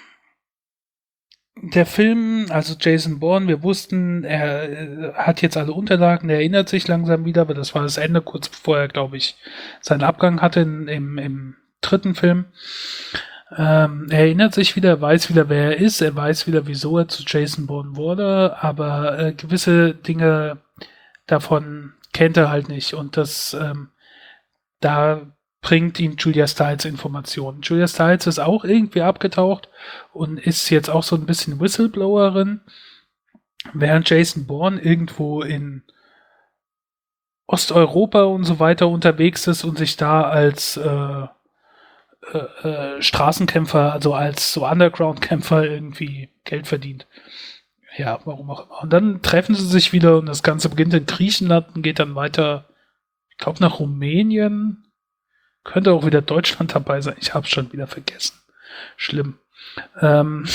der Film, also Jason Bourne, wir wussten, er äh, hat jetzt alle Unterlagen, er erinnert sich langsam wieder, aber das war das Ende, kurz bevor er, glaube ich, seinen Abgang hatte in, im, im dritten Film. Ähm, er erinnert sich wieder, weiß wieder, wer er ist, er weiß wieder, wieso er zu Jason Bourne wurde, aber äh, gewisse Dinge davon kennt er halt nicht und das, ähm, da bringt ihm Julia Stiles Informationen. Julia Stiles ist auch irgendwie abgetaucht und ist jetzt auch so ein bisschen Whistleblowerin, während Jason Bourne irgendwo in Osteuropa und so weiter unterwegs ist und sich da als äh, äh, äh, Straßenkämpfer, also als so Underground-Kämpfer irgendwie Geld verdient. Ja, warum auch immer. Und dann treffen sie sich wieder und das Ganze beginnt in Griechenland und geht dann weiter, ich glaube, nach Rumänien. Könnte auch wieder Deutschland dabei sein. Ich hab's schon wieder vergessen. Schlimm. Ähm,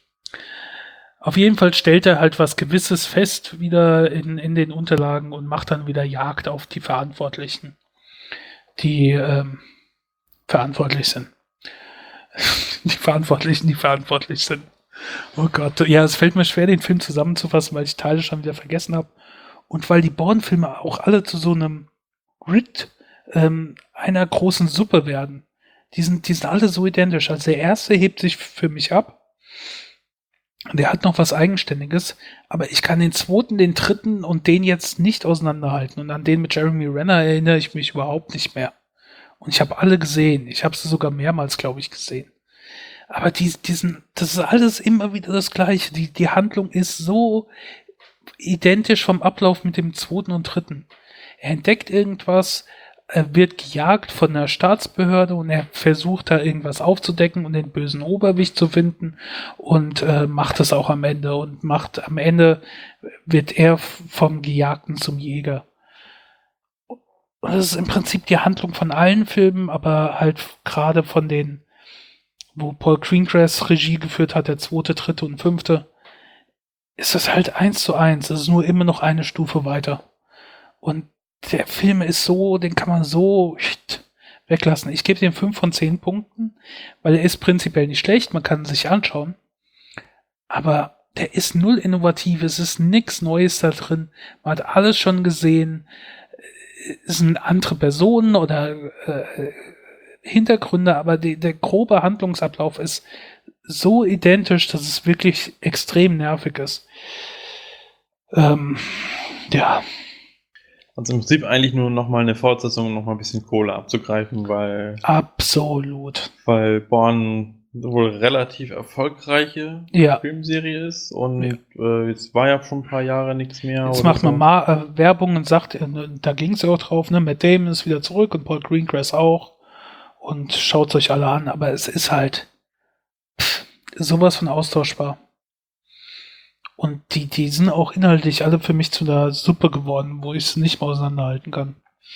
auf jeden Fall stellt er halt was Gewisses fest wieder in, in den Unterlagen und macht dann wieder Jagd auf die Verantwortlichen, die ähm, verantwortlich sind. Die Verantwortlichen, die verantwortlich sind. Oh Gott. Ja, es fällt mir schwer, den Film zusammenzufassen, weil ich Teile schon wieder vergessen habe. Und weil die Bourne-Filme auch alle zu so einem Grid ähm, einer großen Suppe werden. Die sind, die sind alle so identisch. Also der erste hebt sich für mich ab. Der hat noch was Eigenständiges, aber ich kann den zweiten, den dritten und den jetzt nicht auseinanderhalten. Und an den mit Jeremy Renner erinnere ich mich überhaupt nicht mehr. Und ich habe alle gesehen. Ich habe sie sogar mehrmals, glaube ich, gesehen. Aber die, diesen, das ist alles immer wieder das Gleiche. Die, die Handlung ist so identisch vom Ablauf mit dem zweiten und dritten. Er entdeckt irgendwas, er wird gejagt von der Staatsbehörde und er versucht da irgendwas aufzudecken und den bösen Oberwicht zu finden und äh, macht es auch am Ende und macht am Ende wird er vom Gejagten zum Jäger. Und das ist im Prinzip die Handlung von allen Filmen, aber halt gerade von den, wo Paul Greengrass Regie geführt hat, der zweite, dritte und fünfte, ist es halt eins zu eins. Es ist nur immer noch eine Stufe weiter. Und der Film ist so, den kann man so weglassen. Ich gebe dem fünf von zehn Punkten, weil er ist prinzipiell nicht schlecht, man kann ihn sich anschauen. Aber der ist null innovativ, es ist nichts Neues da drin. Man hat alles schon gesehen. Es sind andere Personen oder äh, Hintergründe, aber die, der grobe Handlungsablauf ist so identisch, dass es wirklich extrem nervig ist. Ähm, ja.
Also im Prinzip eigentlich nur nochmal eine Fortsetzung, um nochmal ein bisschen Kohle abzugreifen, weil...
Absolut.
Weil Bourne wohl relativ erfolgreiche
ja.
Filmserie ist und ja. äh, jetzt war ja schon ein paar Jahre nichts mehr.
Jetzt macht man so. mal äh, Werbung und sagt, äh, da ging es ja auch drauf, ne? Matt Damon ist wieder zurück und Paul Greengrass auch und schaut euch alle an, aber es ist halt pff, sowas von austauschbar. Und die, die sind auch inhaltlich alle für mich zu einer Suppe geworden, wo ich es nicht mehr auseinanderhalten kann.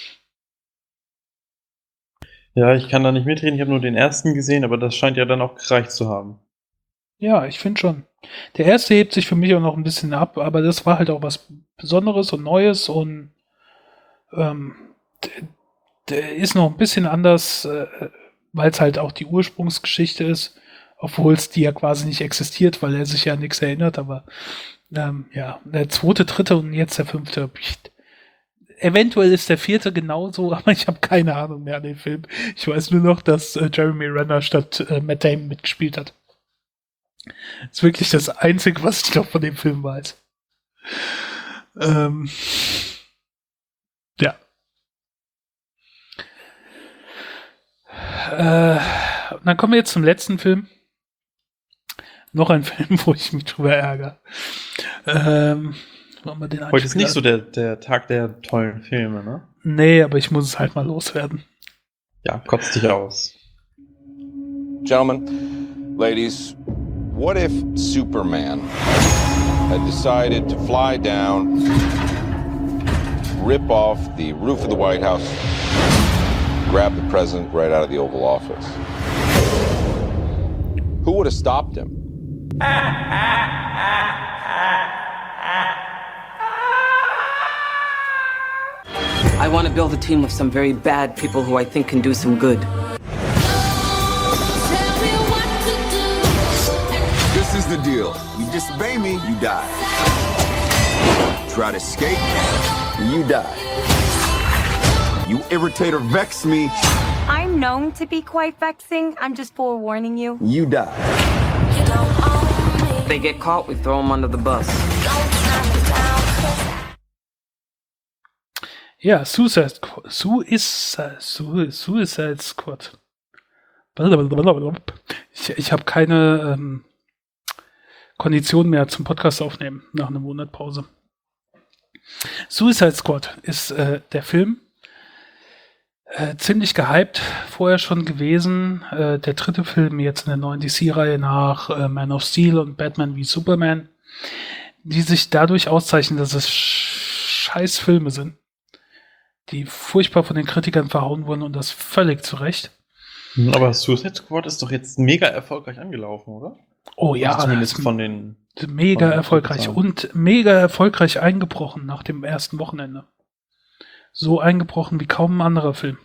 Ja, ich kann da nicht mitreden, ich habe nur den ersten gesehen, aber das scheint ja dann auch gereicht zu haben.
Ja, ich finde schon. Der erste hebt sich für mich auch noch ein bisschen ab, aber das war halt auch was Besonderes und Neues und ähm, der, der ist noch ein bisschen anders, äh, weil es halt auch die Ursprungsgeschichte ist. Obwohl es die ja quasi nicht existiert, weil er sich ja an nichts erinnert, aber ähm, ja, der zweite, dritte und jetzt der fünfte. Eventuell ist der vierte genauso, aber ich habe keine Ahnung mehr an den Film. Ich weiß nur noch, dass äh, Jeremy Renner statt äh, Matt Damon mitgespielt hat. Das ist wirklich das Einzige, was ich noch von dem Film weiß. Ähm, ja. Äh, und dann kommen wir jetzt zum letzten Film. Noch ein Film, wo ich mich drüber ärgere. Ähm, wir den
Heute ist nicht so der, der Tag der tollen Filme, ne?
Nee, aber ich muss es halt mal loswerden.
Ja, kotzt dich aus.
Gentlemen, ladies, what if Superman had decided to fly down, rip off the roof of the White House, grab the president right out of the Oval Office? Who would have stopped him?
I want to build a team of some very bad people who I think can do some good.
This is the deal. You disobey me, you die. Try to escape, you die. You irritate or vex me,
I'm known to be quite vexing. I'm just forewarning you.
You die.
If they get caught, we throw them under the bus.
Ja, Suicide Squad. Suicide, Suicide Squad. Ich, ich habe keine ähm, Kondition mehr zum Podcast aufnehmen nach einer Monatpause. Suicide Squad ist äh, der Film. Äh, ziemlich gehypt vorher schon gewesen. Äh, der dritte Film jetzt in der neuen D C-Reihe nach äh, Man of Steel und Batman wie Superman, die sich dadurch auszeichnen, dass es scheiß Filme sind. die furchtbar von den Kritikern verhauen wurden und das völlig zu Recht.
Aber Suicide Squad ist doch jetzt mega erfolgreich angelaufen, oder?
Oh ja,
also zumindest von den
mega
von den
erfolgreich und mega erfolgreich eingebrochen nach dem ersten Wochenende. So eingebrochen wie kaum ein anderer Film.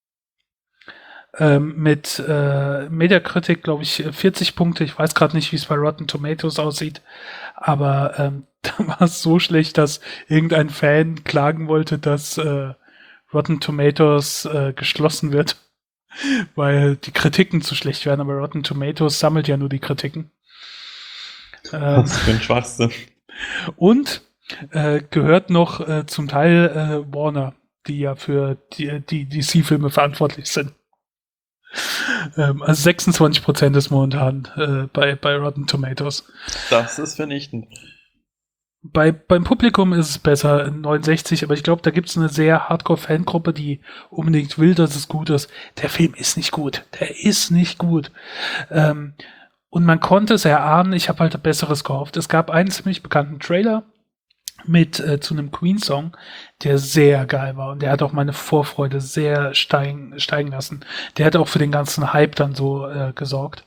Ähm, mit äh, Metacritic, glaube ich, vierzig Punkte. Ich weiß gerade nicht, wie es bei Rotten Tomatoes aussieht, aber ähm, da war es so schlecht, dass irgendein Fan klagen wollte, dass äh, Rotten Tomatoes äh, geschlossen wird, weil die Kritiken zu schlecht werden. Aber Rotten Tomatoes sammelt ja nur die Kritiken. Ähm,
Was für ein Schwachsinn.
Und äh, gehört noch äh, zum Teil äh, Warner, die ja für die, die D C-Filme verantwortlich sind. Ähm, also sechsundzwanzig Prozent ist momentan äh, bei, bei Rotten Tomatoes.
Das ist vernichtend.
Bei, beim Publikum ist es besser, neunundsechzig, aber ich glaube, da gibt es eine sehr Hardcore-Fangruppe, die unbedingt will, dass es gut ist. Der Film ist nicht gut. Der ist nicht gut. Ähm, und man konnte es erahnen, ich habe halt Besseres gehofft. Es gab einen ziemlich bekannten Trailer mit äh, zu einem Queen-Song, der sehr geil war und der hat auch meine Vorfreude sehr steigen, steigen lassen. Der hat auch für den ganzen Hype dann so äh, gesorgt.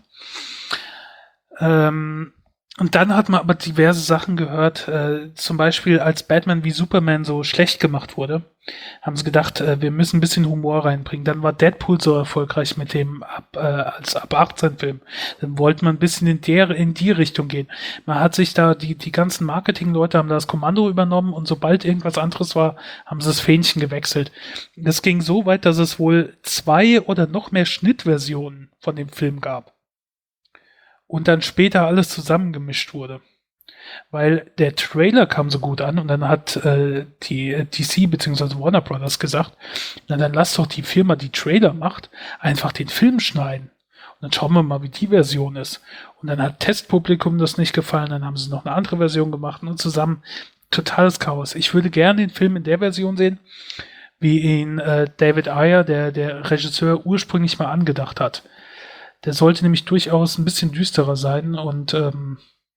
Ähm, und dann hat man aber diverse Sachen gehört, äh, zum Beispiel als Batman wie Superman so schlecht gemacht wurde, haben sie gedacht, äh, wir müssen ein bisschen Humor reinbringen. Dann war Deadpool so erfolgreich mit dem ab, äh, als ab achtzehn Film. Dann wollte man ein bisschen in der in die Richtung gehen. Man hat sich da, die die ganzen Marketingleute haben das Kommando übernommen und sobald irgendwas anderes war, haben sie das Fähnchen gewechselt. Das ging so weit, dass es wohl zwei oder noch mehr Schnittversionen von dem Film gab. Und dann später alles zusammengemischt wurde. Weil der Trailer kam so gut an und dann hat äh, die D C bzw. Warner Brothers gesagt, na dann lass doch die Firma, die Trailer macht, einfach den Film schneiden. Und dann schauen wir mal, wie die Version ist. Und dann hat Testpublikum das nicht gefallen, dann haben sie noch eine andere Version gemacht und zusammen totales Chaos. Ich würde gerne den Film in der Version sehen, wie ihn äh, David Ayer, der, der Regisseur, ursprünglich mal angedacht hat. Der sollte nämlich durchaus ein bisschen düsterer sein und ähm,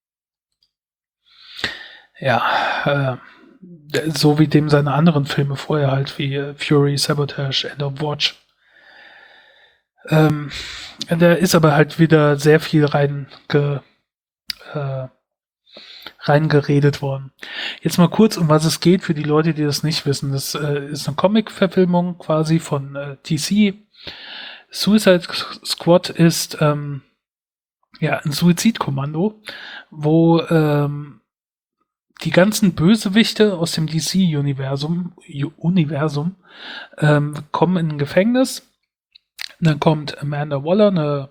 ja, äh, so wie dem seine anderen Filme vorher halt, wie äh, Fury, Sabotage, End of Watch. Ähm, da ist aber halt wieder sehr viel rein ge, äh, reingeredet worden. Jetzt mal kurz, um was es geht für die Leute, die das nicht wissen. Das äh, ist eine Comic-Verfilmung quasi von äh, D C. Suicide Squad ist ähm, ja ein Suizidkommando, wo ähm, die ganzen Bösewichte aus dem D C-Universum Universum, ähm, kommen in ein Gefängnis. Und dann kommt Amanda Waller, eine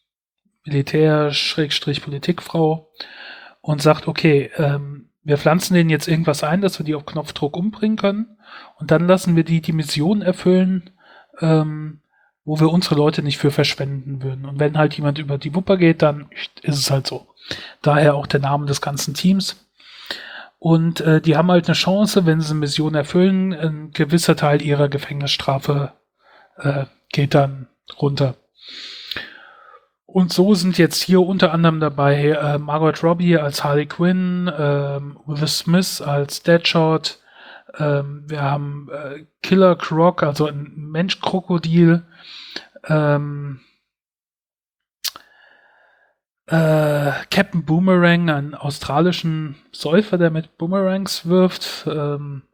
Militär-Politikfrau, und sagt, okay, ähm, wir pflanzen denen jetzt irgendwas ein, dass wir die auf Knopfdruck umbringen können. Und dann lassen wir die die Mission erfüllen, ähm, wo wir unsere Leute nicht für verschwenden würden. Und wenn halt jemand über die Wupper geht, dann ist es halt so. Daher auch der Name des ganzen Teams. Und äh, die haben halt eine Chance, wenn sie eine Mission erfüllen, ein gewisser Teil ihrer Gefängnisstrafe äh, geht dann runter. Und so sind jetzt hier unter anderem dabei äh, Margot Robbie als Harley Quinn, äh, Will Smith als Deadshot, ähm, wir haben äh, Killer Croc, also ein Mensch-Krokodil, ähm, äh, Captain Boomerang, einen australischen Säufer, der mit Boomerangs wirft, ähm,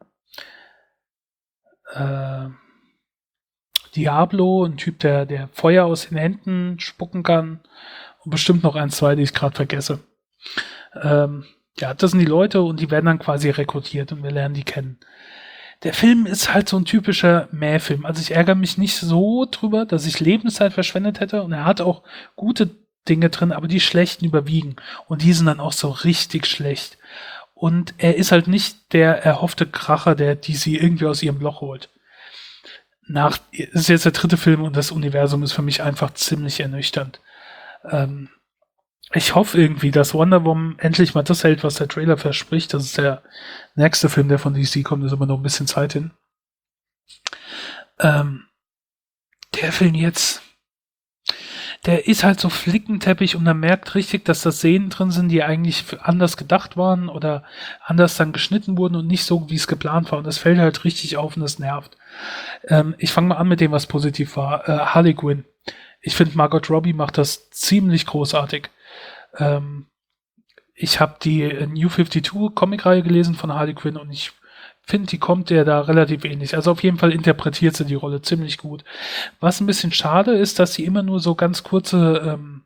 äh, Diablo, ein Typ, der, der Feuer aus den Händen spucken kann, und bestimmt noch ein, zwei, die ich gerade vergesse. Ähm, ja, das sind die Leute und die werden dann quasi rekrutiert und wir lernen die kennen. Der Film ist halt so ein typischer Mäh-Film. Also ich ärgere mich nicht so drüber, dass ich Lebenszeit verschwendet hätte, und er hat auch gute Dinge drin, aber die schlechten überwiegen und die sind dann auch so richtig schlecht. Und er ist halt nicht der erhoffte Kracher, der die sie irgendwie aus ihrem Loch holt. Nach, es ist jetzt der dritte Film und das Universum ist für mich einfach ziemlich ernüchternd. Ähm, ich hoffe irgendwie, dass Wonder Woman endlich mal das hält, was der Trailer verspricht. Das ist der nächste Film, der von D C kommt, ist aber noch ein bisschen Zeit hin. Ähm, der Film jetzt, der ist halt so flickenteppig und man merkt richtig, dass da Szenen drin sind, die eigentlich anders gedacht waren oder anders dann geschnitten wurden und nicht so, wie es geplant war. Und das fällt halt richtig auf und das nervt. Ähm, ich fange mal an mit dem, was positiv war. Äh, Harley Quinn. Ich finde, Margot Robbie macht das ziemlich großartig. Ähm, ich habe die New fünfundfünfzig Comicreihe gelesen von Harley Quinn und ich finde, die kommt der da relativ ähnlich. Also auf jeden Fall interpretiert sie die Rolle ziemlich gut. Was ein bisschen schade ist, dass sie immer nur so ganz kurze ähm,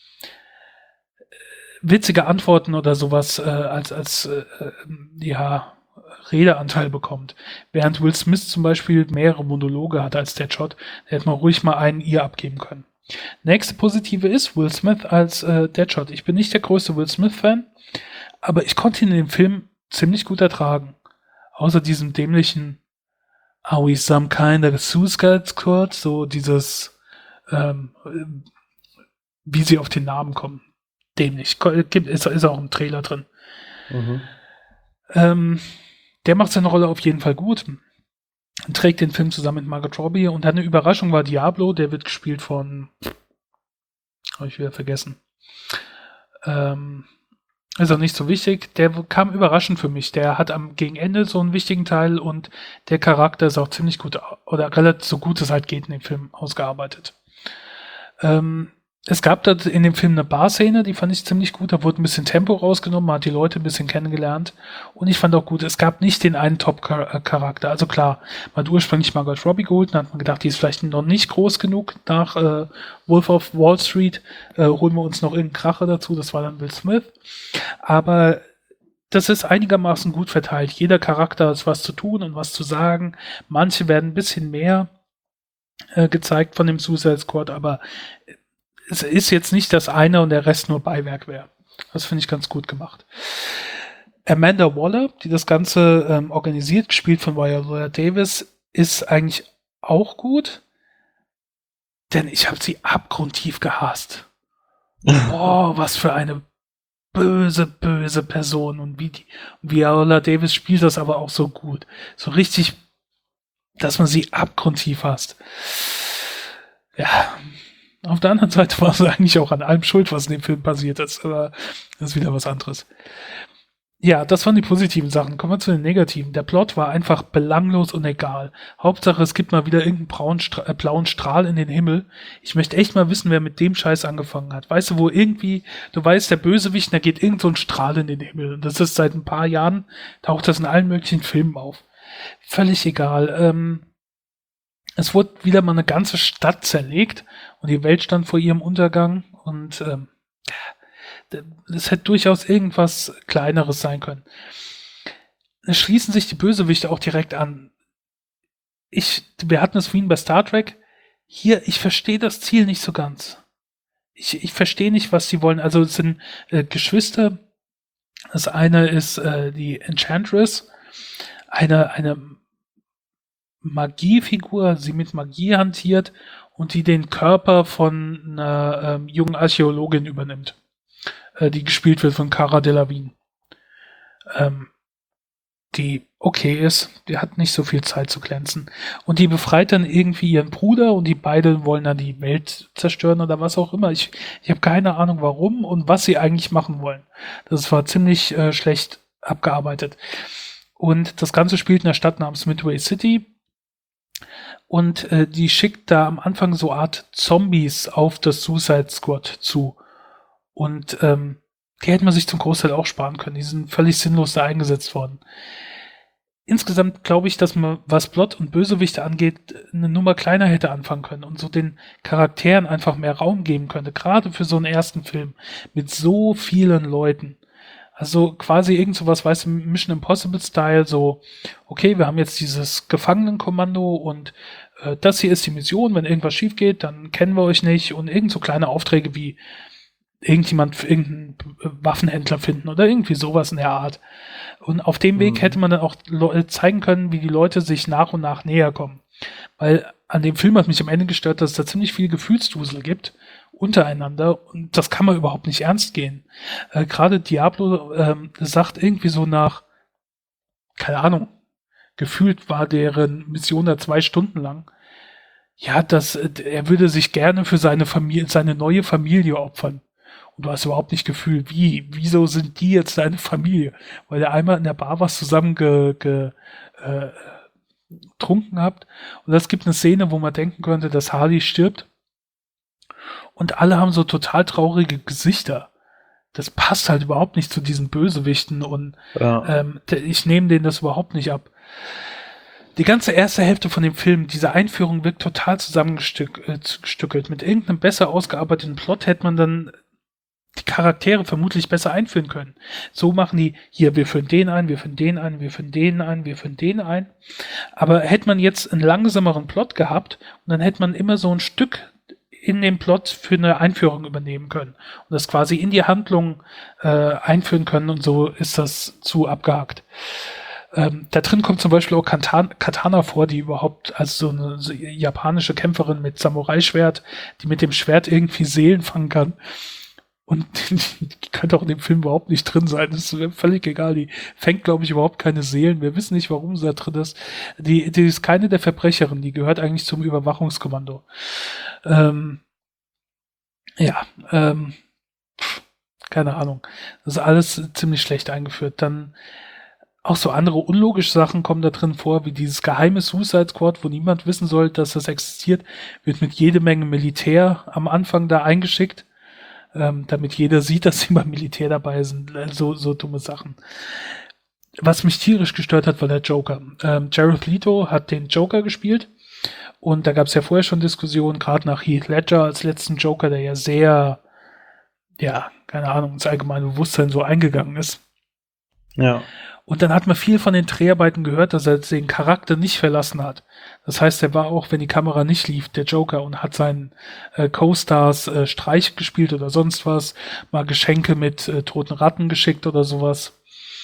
witzige Antworten oder sowas äh, als, als äh, ja, Redeanteil bekommt. Während Will Smith zum Beispiel mehrere Monologe hat als Deadshot, der hätte man ruhig mal einen ihr abgeben können. Nächste Positive ist Will Smith als äh, Deadshot. Ich bin nicht der größte Will Smith-Fan, aber ich konnte ihn in dem Film ziemlich gut ertragen. Außer diesem dämlichen Are we some kind of Suicide Squad? So dieses ähm, wie sie auf den Namen kommen. Dämlich. Ist, ist auch im Trailer drin. Mhm. Ähm, der macht seine Rolle auf jeden Fall gut. Trägt den Film zusammen mit Margot Robbie und eine Überraschung war Diablo, der wird gespielt von habe ich wieder vergessen. Ähm, ist auch nicht so wichtig. Der kam überraschend für mich. Der hat am gegen Ende so einen wichtigen Teil und der Charakter ist auch ziemlich gut oder relativ so gut es halt geht in dem Film ausgearbeitet. Ähm, Es gab da in dem Film eine Bar-Szene, die fand ich ziemlich gut. Da wurde ein bisschen Tempo rausgenommen, man hat die Leute ein bisschen kennengelernt. Und ich fand auch gut, es gab nicht den einen Top-Charakter. Also klar, man hat ursprünglich Margot Robbie geholt, dann hat man gedacht, die ist vielleicht noch nicht groß genug. Nach äh, Wolf of Wall Street äh, holen wir uns noch irgendeinen Kracher dazu. Das war dann Will Smith. Aber das ist einigermaßen gut verteilt. Jeder Charakter hat was zu tun und was zu sagen. Manche werden ein bisschen mehr äh, gezeigt von dem Suicide Squad, aber es ist jetzt nicht, dass einer und der Rest nur Beiwerk wäre. Das finde ich ganz gut gemacht. Amanda Waller, die das Ganze ähm, organisiert, gespielt von Viola Davis, ist eigentlich auch gut, denn ich habe sie abgrundtief gehasst. Boah, was für eine böse, böse Person. Und wie die Viola Davis spielt das aber auch so gut. So richtig, dass man sie abgrundtief hasst. Ja. Auf der anderen Seite war sie eigentlich auch an allem schuld, was in dem Film passiert ist, aber das ist wieder was anderes. Ja, das waren die positiven Sachen. Kommen wir zu den negativen. Der Plot war einfach belanglos und egal. Hauptsache, es gibt mal wieder irgendeinen blauen, Stra- äh, blauen Strahl in den Himmel. Ich möchte echt mal wissen, wer mit dem Scheiß angefangen hat. Weißt du, wo irgendwie, du weißt, der Bösewicht, da geht irgend so ein Strahl in den Himmel. Und das ist seit ein paar Jahren, taucht das in allen möglichen Filmen auf. Völlig egal. Ähm, Es wurde wieder mal eine ganze Stadt zerlegt und die Welt stand vor ihrem Untergang und ähm, es hätte durchaus irgendwas Kleineres sein können. Es schließen sich die Bösewichte auch direkt an. Ich, wir hatten es vorhin bei Star Trek. Hier, ich verstehe das Ziel nicht so ganz. Ich, ich verstehe nicht, was sie wollen. Also es sind äh, Geschwister. Das eine ist äh, die Enchantress, eine, eine Magiefigur, sie mit Magie hantiert und die den Körper von einer ähm, jungen Archäologin übernimmt, äh, die gespielt wird von Cara Delevingne. Ähm, die okay ist, die hat nicht so viel Zeit zu glänzen. Und die befreit dann irgendwie ihren Bruder und die beiden wollen dann die Welt zerstören oder was auch immer. Ich, ich habe keine Ahnung warum und was sie eigentlich machen wollen. Das war ziemlich äh, schlecht abgearbeitet. Und das Ganze spielt in einer Stadt namens Midway City. Und äh, die schickt da am Anfang so Art Zombies auf das Suicide Squad zu. Und ähm, die hätte man sich zum Großteil auch sparen können. Die sind völlig sinnlos da eingesetzt worden. Insgesamt glaube ich, dass man, was Plot und Bösewichte angeht, eine Nummer kleiner hätte anfangen können und so den Charakteren einfach mehr Raum geben könnte. Gerade für so einen ersten Film mit so vielen Leuten. Also quasi irgend sowas, weißt du, Mission Impossible Style, so, okay, wir haben jetzt dieses Gefangenenkommando und äh, das hier ist die Mission, wenn irgendwas schief geht, dann kennen wir euch nicht und irgend so kleine Aufträge wie irgendjemand, irgendeinen Waffenhändler finden oder irgendwie sowas in der Art. Und auf dem Weg mhm. hätte man dann auch le- zeigen können, wie die Leute sich nach und nach näher kommen. Weil an dem Film hat mich am Ende gestört, dass es da ziemlich viel Gefühlsdusel gibt untereinander und das kann man überhaupt nicht ernst gehen. Äh, Gerade Diablo ähm, sagt irgendwie so nach, keine Ahnung, gefühlt war deren Mission da zwei Stunden lang. ja, dass äh, er würde sich gerne für seine Familie, seine neue Familie opfern. Und du hast überhaupt nicht Gefühl, wie, wieso sind die jetzt deine Familie? Weil ihr einmal in der Bar was zusammen ge, ge, äh, getrunken habt. Und es gibt eine Szene, wo man denken könnte, dass Harley stirbt. Und alle haben so total traurige Gesichter. Das passt halt überhaupt nicht zu diesen Bösewichten. Und
Ja.
ähm, ich nehme denen das überhaupt nicht ab. Die ganze erste Hälfte von dem Film, diese Einführung wirkt total zusammengestückelt. Mit irgendeinem besser ausgearbeiteten Plot hätte man dann die Charaktere vermutlich besser einführen können. So machen die, hier, wir führen den ein, wir führen den ein, wir führen den ein, wir führen den ein. Aber hätte man jetzt einen langsameren Plot gehabt, und dann hätte man immer so ein Stück in den Plot für eine Einführung übernehmen können und das quasi in die Handlung äh, einführen können, und so ist das zu abgehakt. Ähm, da drin kommt zum Beispiel auch Katana, Katana vor, die überhaupt, also so eine so japanische Kämpferin mit Samurai-Schwert, die mit dem Schwert irgendwie Seelen fangen kann. Und die, die könnte auch in dem Film überhaupt nicht drin sein. Das ist völlig egal. Die fängt, glaube ich, überhaupt keine Seelen. Wir wissen nicht, warum sie da drin ist. Die, die ist keine der Verbrecherin. Die gehört eigentlich zum Überwachungskommando. Ähm, ja, ähm, pff, keine Ahnung. Das ist alles ziemlich schlecht eingeführt. Dann auch so andere unlogische Sachen kommen da drin vor, wie dieses geheime Suicide Squad, wo niemand wissen soll, dass das existiert, wird mit jede Menge Militär am Anfang da eingeschickt. Ähm, damit jeder sieht, dass sie beim Militär dabei sind. So, so dumme Sachen. Was mich tierisch gestört hat, war der Joker. Ähm, Jared Leto hat den Joker gespielt, und da gab es ja vorher schon Diskussionen, gerade nach Heath Ledger als letzten Joker, der ja sehr, ja, keine Ahnung, ins allgemeine Bewusstsein so eingegangen ist.
Ja.
Und dann hat man viel von den Dreharbeiten gehört, dass er den Charakter nicht verlassen hat. Das heißt, er war auch, wenn die Kamera nicht lief, der Joker, und hat seinen äh, Co-Stars äh, Streiche gespielt oder sonst was, mal Geschenke mit äh, toten Ratten geschickt oder sowas.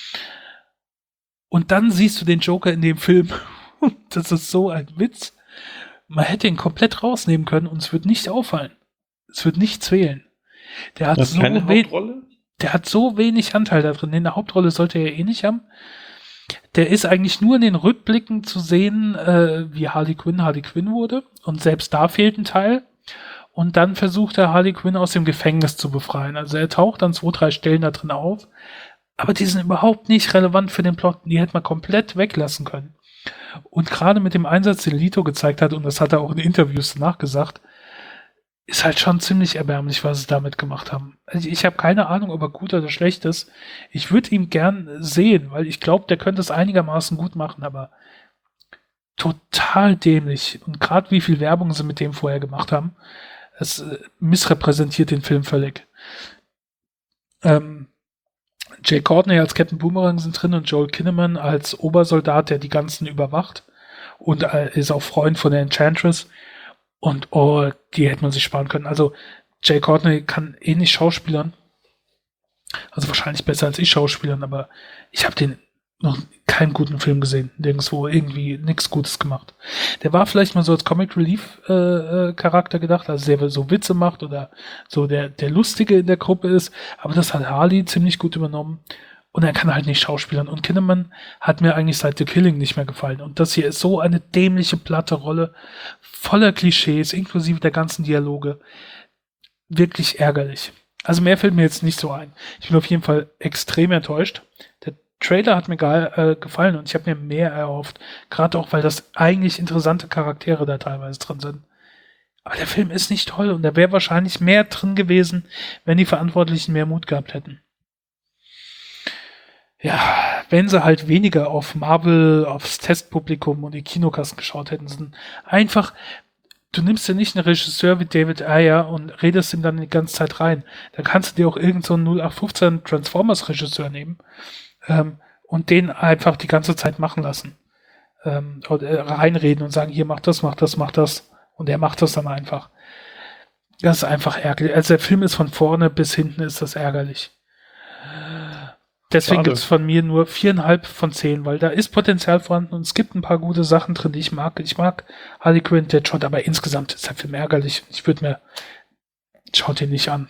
Und dann siehst du den Joker in dem Film. Das ist so ein Witz. Man hätte ihn komplett rausnehmen können und es wird nicht auffallen. Es wird nichts fehlen. Der hat
Das ist
so
keine
we-
Hauptrolle?
Der hat so wenig Anteil da drin. In der Hauptrolle sollte er eh nicht haben. Der ist eigentlich nur in den Rückblicken zu sehen, äh, wie Harley Quinn Harley Quinn wurde. Und selbst da fehlt ein Teil. Und dann versucht er, Harley Quinn aus dem Gefängnis zu befreien. Also er taucht an zwei, drei Stellen da drin auf. Aber die sind überhaupt nicht relevant für den Plot. Die hätte man komplett weglassen können. Und gerade mit dem Einsatz, den Leto gezeigt hat, und das hat er auch in Interviews danach gesagt, ist halt schon ziemlich erbärmlich, was sie damit gemacht haben. Also ich habe keine Ahnung, ob er gut oder schlecht ist. Ich würde ihn gern sehen, weil ich glaube, der könnte es einigermaßen gut machen, aber total dämlich. Und gerade wie viel Werbung sie mit dem vorher gemacht haben, es äh, missrepräsentiert den Film völlig. Ähm, Jay Courtney als Captain Boomerang sind drin und Joel Kinnaman als Obersoldat, der die ganzen überwacht, und äh, ist auch Freund von der Enchantress. Und oh, die hätte man sich sparen können. Also Jay Courtney kann eh nicht schauspielern. Also wahrscheinlich besser als ich schauspielern, aber ich habe den noch keinen guten Film gesehen. Nirgendwo irgendwie nichts Gutes gemacht. Der war vielleicht mal so als Comic Relief äh, äh, Charakter gedacht, also der so Witze macht oder so der, der Lustige in der Gruppe ist. Aber das hat Harley ziemlich gut übernommen. Und er kann halt nicht schauspielern. Und Kinnaman hat mir eigentlich seit The Killing nicht mehr gefallen. Und das hier ist so eine dämliche, platte Rolle, voller Klischees, inklusive der ganzen Dialoge. Wirklich ärgerlich. Also mehr fällt mir jetzt nicht so ein. Ich bin auf jeden Fall extrem enttäuscht. Der Trailer hat mir geil, äh, gefallen und ich habe mir mehr erhofft. Gerade auch, weil das eigentlich interessante Charaktere da teilweise drin sind. Aber der Film ist nicht toll und da wäre wahrscheinlich mehr drin gewesen, wenn die Verantwortlichen mehr Mut gehabt hätten. Ja, wenn sie halt weniger auf Marvel, aufs Testpublikum und die Kinokassen geschaut hätten, sind einfach, du nimmst dir nicht einen Regisseur wie David Ayer und redest ihm dann die ganze Zeit rein. Dann kannst du dir auch irgend so einen null acht fünfzehn Transformers-Regisseur nehmen ähm, und den einfach die ganze Zeit machen lassen. Ähm, oder äh, reinreden und sagen, hier, mach das, mach das, mach das. Und er macht das dann einfach. Das ist einfach ärgerlich. Also der Film ist von vorne bis hinten ist das ärgerlich. Deswegen gibt es von mir nur viereinhalb von zehn, weil da ist Potenzial vorhanden und es gibt ein paar gute Sachen drin, die ich mag. Ich mag Harley Quinn, Deadshot, aber insgesamt ist der Film ärgerlich. Ich würde mir, schaut ihn nicht an.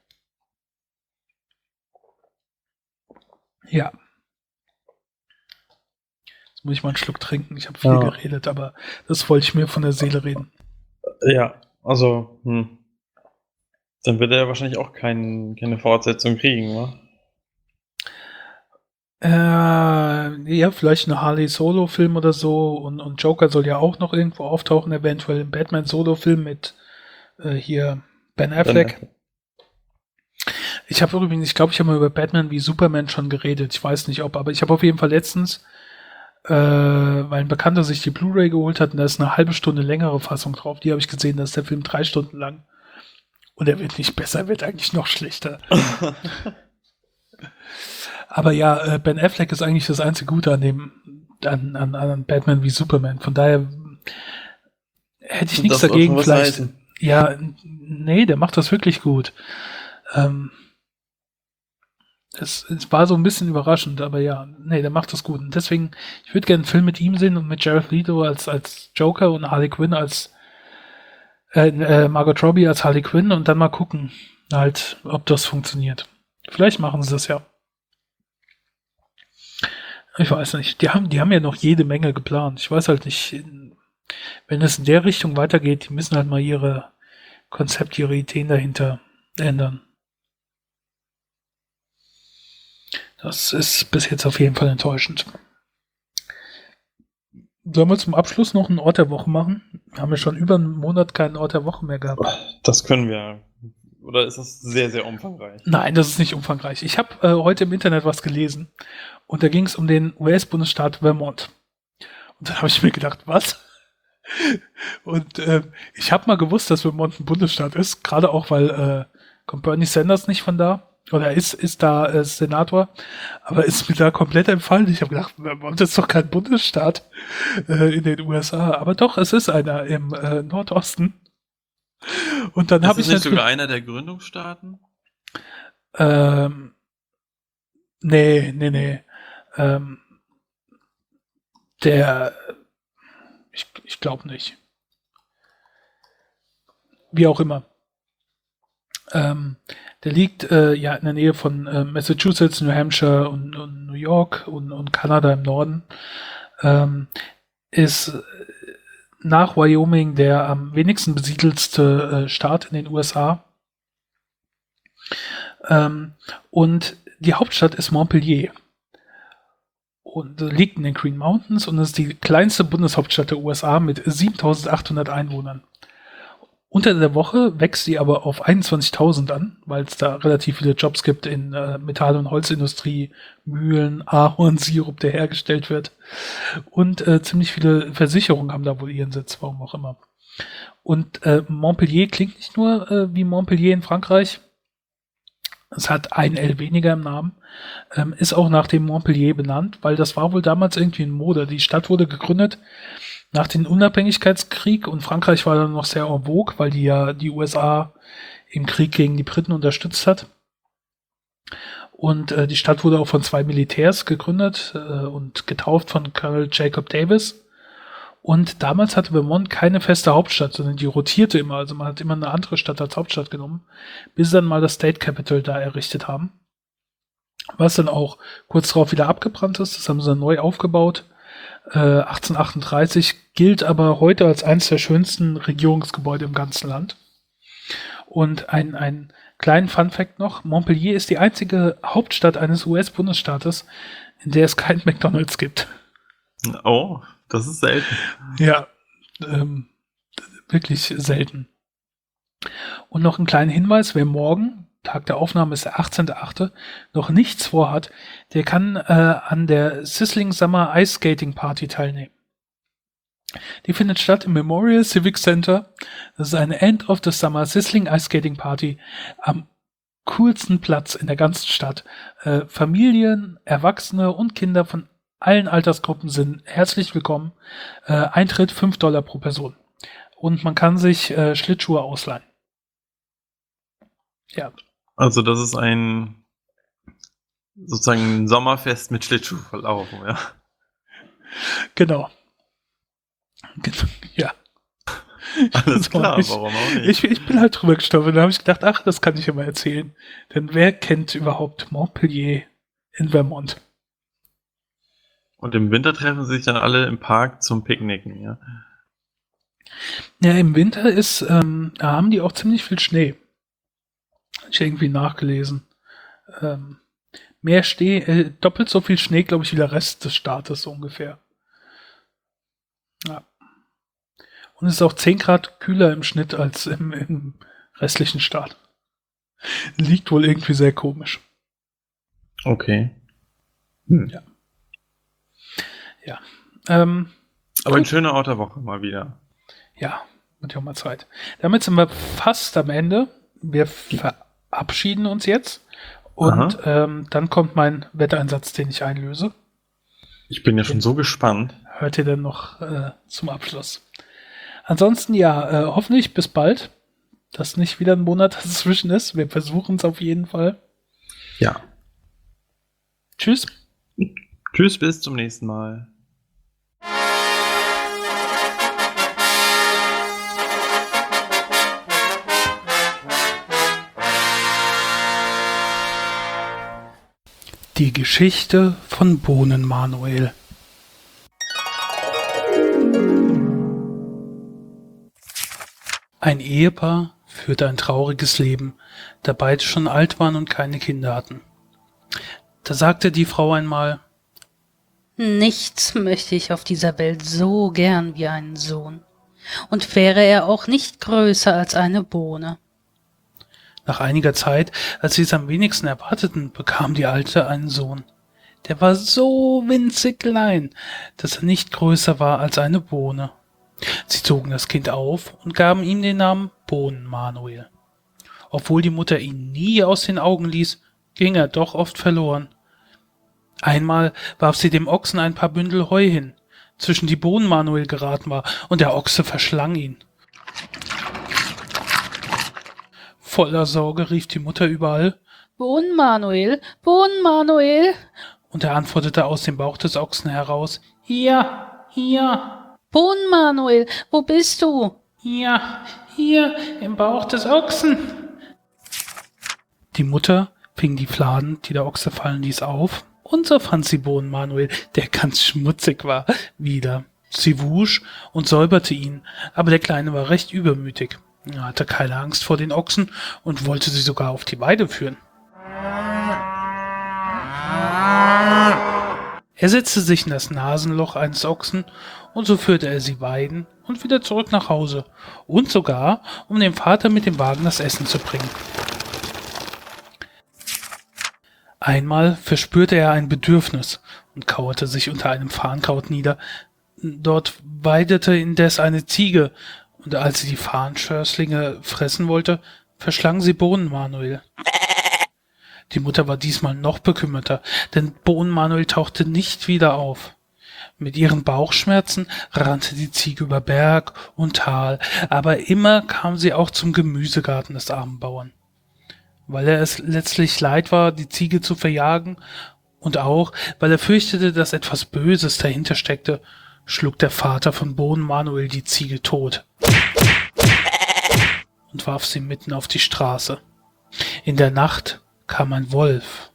Ja. Jetzt muss ich mal einen Schluck trinken. Ich habe viel
Ja.
geredet, aber das wollte ich mir von der Seele reden.
Ja, also, hm. Dann wird er wahrscheinlich auch kein, keine Fortsetzung kriegen, wa?
Äh, ja, vielleicht eine Harley-Solo-Film oder so und, und Joker soll ja auch noch irgendwo auftauchen, eventuell im Batman-Solo-Film mit äh, hier Ben Affleck. Ben. Ich habe übrigens, ich glaube, ich habe mal über Batman wie Superman schon geredet. Ich weiß nicht ob, aber ich habe auf jeden Fall letztens, äh, weil ein Bekannter sich die Blu-ray geholt hat und da ist eine halbe Stunde längere Fassung drauf. Die habe ich gesehen, da ist der Film drei Stunden lang. Und er wird nicht besser, er wird eigentlich noch schlechter. Aber ja, äh, Ben Affleck ist eigentlich das einzige Gute an dem, an, an, an Batman wie Superman. Von daher hätte ich nichts dagegen. Vielleicht. Heißen. Ja, nee, der macht das wirklich gut. Ähm, es, es war so ein bisschen überraschend, aber ja, nee, der macht das gut. Und deswegen, ich würde gerne einen Film mit ihm sehen und mit Jared Leto als, als Joker und Harley Quinn als äh, äh, Margot Robbie als Harley Quinn und dann mal gucken, halt, ob das funktioniert. Vielleicht machen sie das ja. Ich weiß nicht. Die haben, die haben ja noch jede Menge geplant. Ich weiß halt nicht, wenn es in der Richtung weitergeht, die müssen halt mal ihre Konzepte, ihre Ideen dahinter ändern. Das ist bis jetzt auf jeden Fall enttäuschend. Sollen wir zum Abschluss noch einen Ort der Woche machen? Wir haben ja schon über einen Monat keinen Ort der Woche mehr gehabt.
Das können wir. Oder ist das sehr, sehr umfangreich?
Nein, das ist nicht umfangreich. Ich habe äh, heute im Internet was gelesen und da ging es um den U S-Bundesstaat Vermont. Und dann habe ich mir gedacht, was? Und äh, ich habe mal gewusst, dass Vermont ein Bundesstaat ist, gerade auch, weil äh, kommt Bernie Sanders nicht von da oder ist ist da äh, Senator, aber ist mir da komplett entfallen. Ich habe gedacht, Vermont ist doch kein Bundesstaat äh, in den U S A, aber doch, es ist einer im äh, Nordosten. Und dann habe ich
nicht halt sogar einer der Gründungsstaaten?
Ähm, nee, nee, nee. Ähm, der, ich, ich glaube nicht. Wie auch immer. Ähm, der liegt äh, ja in der Nähe von äh, Massachusetts, New Hampshire und, und New York und, und Kanada im Norden. Ähm, ist nach Wyoming der am wenigsten besiedelste äh, Staat in den U S A. Ähm, und die Hauptstadt ist Montpellier. Und äh, liegt in den Green Mountains und ist die kleinste Bundeshauptstadt der U S A mit siebentausendachthundert Einwohnern. Unter der Woche wächst sie aber auf einundzwanzigtausend an, weil es da relativ viele Jobs gibt in äh, Metall- und Holzindustrie, Mühlen, Ahornsirup, der hergestellt wird. Und äh, ziemlich viele Versicherungen haben da wohl ihren Sitz, warum auch immer. Und äh, Montpellier klingt nicht nur äh, wie Montpellier in Frankreich. Es hat ein L weniger im Namen. Ähm, ist auch nach dem Montpellier benannt, weil das war wohl damals irgendwie in Mode. Die Stadt wurde gegründet nach dem Unabhängigkeitskrieg und Frankreich war dann noch sehr en vogue, weil die ja die U S A im Krieg gegen die Briten unterstützt hat. Und äh, die Stadt wurde auch von zwei Militärs gegründet äh, und getauft von Colonel Jacob Davis. Und damals hatte Vermont keine feste Hauptstadt, sondern die rotierte immer. Also man hat immer eine andere Stadt als Hauptstadt genommen, bis sie dann mal das State Capitol da errichtet haben. Was dann auch kurz darauf wieder abgebrannt ist. Das haben sie dann neu aufgebaut. Äh, achtzehnhundertachtunddreißig, gilt aber heute als eines der schönsten Regierungsgebäude im ganzen Land. Und ein, ein kleinen Funfact noch, Montpellier ist die einzige Hauptstadt eines U S-Bundesstaates, in der es kein McDonald's gibt.
Oh, das ist selten.
Ja, ähm, wirklich selten. Und noch einen kleinen Hinweis, wer morgen, Tag der Aufnahme ist der achtzehnter achte noch nichts vorhat, der kann äh, an der Sizzling Summer Ice Skating Party teilnehmen. Die findet statt im Memorial Civic Center. Das ist eine End of the Summer Sizzling Ice Skating Party am coolsten Platz in der ganzen Stadt. Äh, Familien, Erwachsene und Kinder von allen Altersgruppen sind herzlich willkommen. Äh, Eintritt fünf Dollar pro Person. Und man kann sich äh, Schlittschuhe ausleihen. Ja.
Also das ist ein sozusagen ein Sommerfest mit Schlittschuhverlauf, ja.
Genau. Ja.
Alles klar,
ich,
warum auch nicht?
Ich, ich bin halt drüber gestolpert und da habe ich gedacht, ach, das kann ich ja mal erzählen. Denn wer kennt überhaupt Montpellier in Vermont?
Und im Winter treffen sie sich dann alle im Park zum Picknicken, ja?
Ja, im Winter ist, ähm, da haben die auch ziemlich viel Schnee. Hab ich irgendwie nachgelesen. Ähm, mehr Schnee, äh, doppelt so viel Schnee, glaube ich, wie der Rest des Staates so ungefähr. Ja. Und es ist auch zehn Grad kühler im Schnitt als im, im restlichen Staat. Liegt wohl irgendwie sehr komisch.
Okay. Hm.
Ja. Ja. Ähm,
Aber
gut.
ein schöner Ort der Woche mal wieder.
Ja, wird ja auch mal Zeit. Damit sind wir fast am Ende. Wir verabschieden uns jetzt. Und ähm, dann kommt mein Wetteinsatz, den ich einlöse.
Ich bin ja schon so gespannt.
Hört ihr dann noch äh, zum Abschluss. Ansonsten ja, äh, hoffentlich bis bald. Dass nicht wieder ein Monat dazwischen ist. Wir versuchen es auf jeden Fall.
Ja.
Tschüss.
Tschüss, bis zum nächsten Mal.
Die Geschichte von Bohnen Manuel. Ein Ehepaar führte ein trauriges Leben, da beide schon alt waren und keine Kinder hatten. Da sagte die Frau einmal:
Nichts möchte ich auf dieser Welt so gern wie einen Sohn. Und wäre er auch nicht größer als eine Bohne.
Nach einiger Zeit, als sie es am wenigsten erwarteten, bekam die Alte einen Sohn. Der war so winzig klein, dass er nicht größer war als eine Bohne. Sie zogen das Kind auf und gaben ihm den Namen Bohnen Manuel. Obwohl die Mutter ihn nie aus den Augen ließ, ging er doch oft verloren. Einmal warf sie dem Ochsen ein paar Bündel Heu hin, zwischen die Bohnen Manuel geraten war, und der Ochse verschlang ihn. Voller Sorge rief die Mutter überall:
Bohnen Manuel, Bohnen Manuel.
Und er antwortete aus dem Bauch des Ochsen heraus: Hier, hier.
Bohnen Manuel, wo bist du?
Ja, hier, im Bauch des Ochsen. Die Mutter fing die Fladen, die der Ochse fallen ließ, auf, und so fand sie Bohnen Manuel, der ganz schmutzig war, wieder. Sie wusch und säuberte ihn, aber der Kleine war recht übermütig. Er hatte keine Angst vor den Ochsen und wollte sie sogar auf die Weide führen. Er setzte sich in das Nasenloch eines Ochsen, und so führte er sie weiden und wieder zurück nach Hause, und sogar, um dem Vater mit dem Wagen das Essen zu bringen. Einmal verspürte er ein Bedürfnis und kauerte sich unter einem Farnkraut nieder. Dort weidete indes eine Ziege, und als sie die Farnschößlinge fressen wollte, verschlang sie Bohnen Manuel. Die Mutter war diesmal noch bekümmerter, denn Bohnen Manuel tauchte nicht wieder auf. Mit ihren Bauchschmerzen rannte die Ziege über Berg und Tal, aber immer kam sie auch zum Gemüsegarten des armen Bauern. Weil er es letztlich leid war, die Ziege zu verjagen, und auch, weil er fürchtete, dass etwas Böses dahinter steckte, schlug der Vater von Bohnen Manuel die Ziege tot und warf sie mitten auf die Straße. In der Nacht kam ein Wolf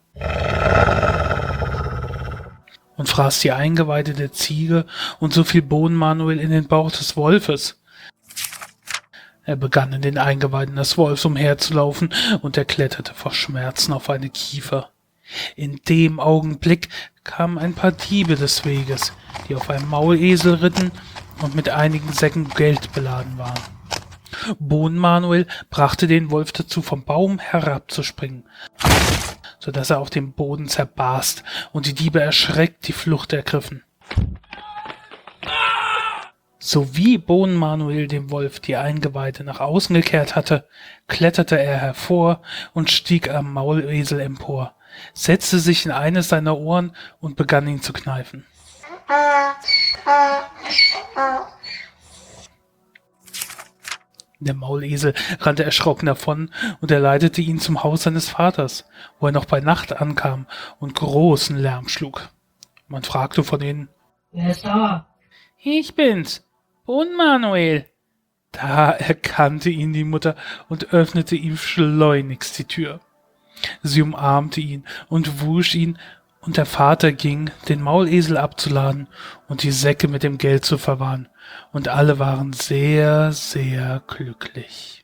und fraß die Eingeweide der Ziege und so fiel Bohnen Manuel in den Bauch des Wolfes. Er begann in den Eingeweiden des Wolfs umherzulaufen und er kletterte vor Schmerzen auf eine Kiefer. In dem Augenblick kamen ein paar Diebe des Weges, die auf einem Maulesel ritten und mit einigen Säcken Geld beladen waren. Bohnen Manuel brachte den Wolf dazu, vom Baum herabzuspringen, so dass er auf dem Boden zerbarst und die Diebe erschreckt die Flucht ergriffen. Sowie Bohnen Manuel dem Wolf die Eingeweide nach außen gekehrt hatte, kletterte er hervor und stieg am Maulesel empor, setzte sich in eines seiner Ohren und begann ihn zu kneifen. Der Maulesel rannte erschrocken davon und er leitete ihn zum Haus seines Vaters, wo er noch bei Nacht ankam und großen Lärm schlug. Man fragte von innen: Wer ist da? Ich bin's, Bohnen Manuel. Da erkannte ihn die Mutter und öffnete ihm schleunigst die Tür. Sie umarmte ihn und wusch ihn, Und der Vater ging, den Maulesel abzuladen und die Säcke mit dem Geld zu verwahren. Und alle waren sehr, sehr glücklich.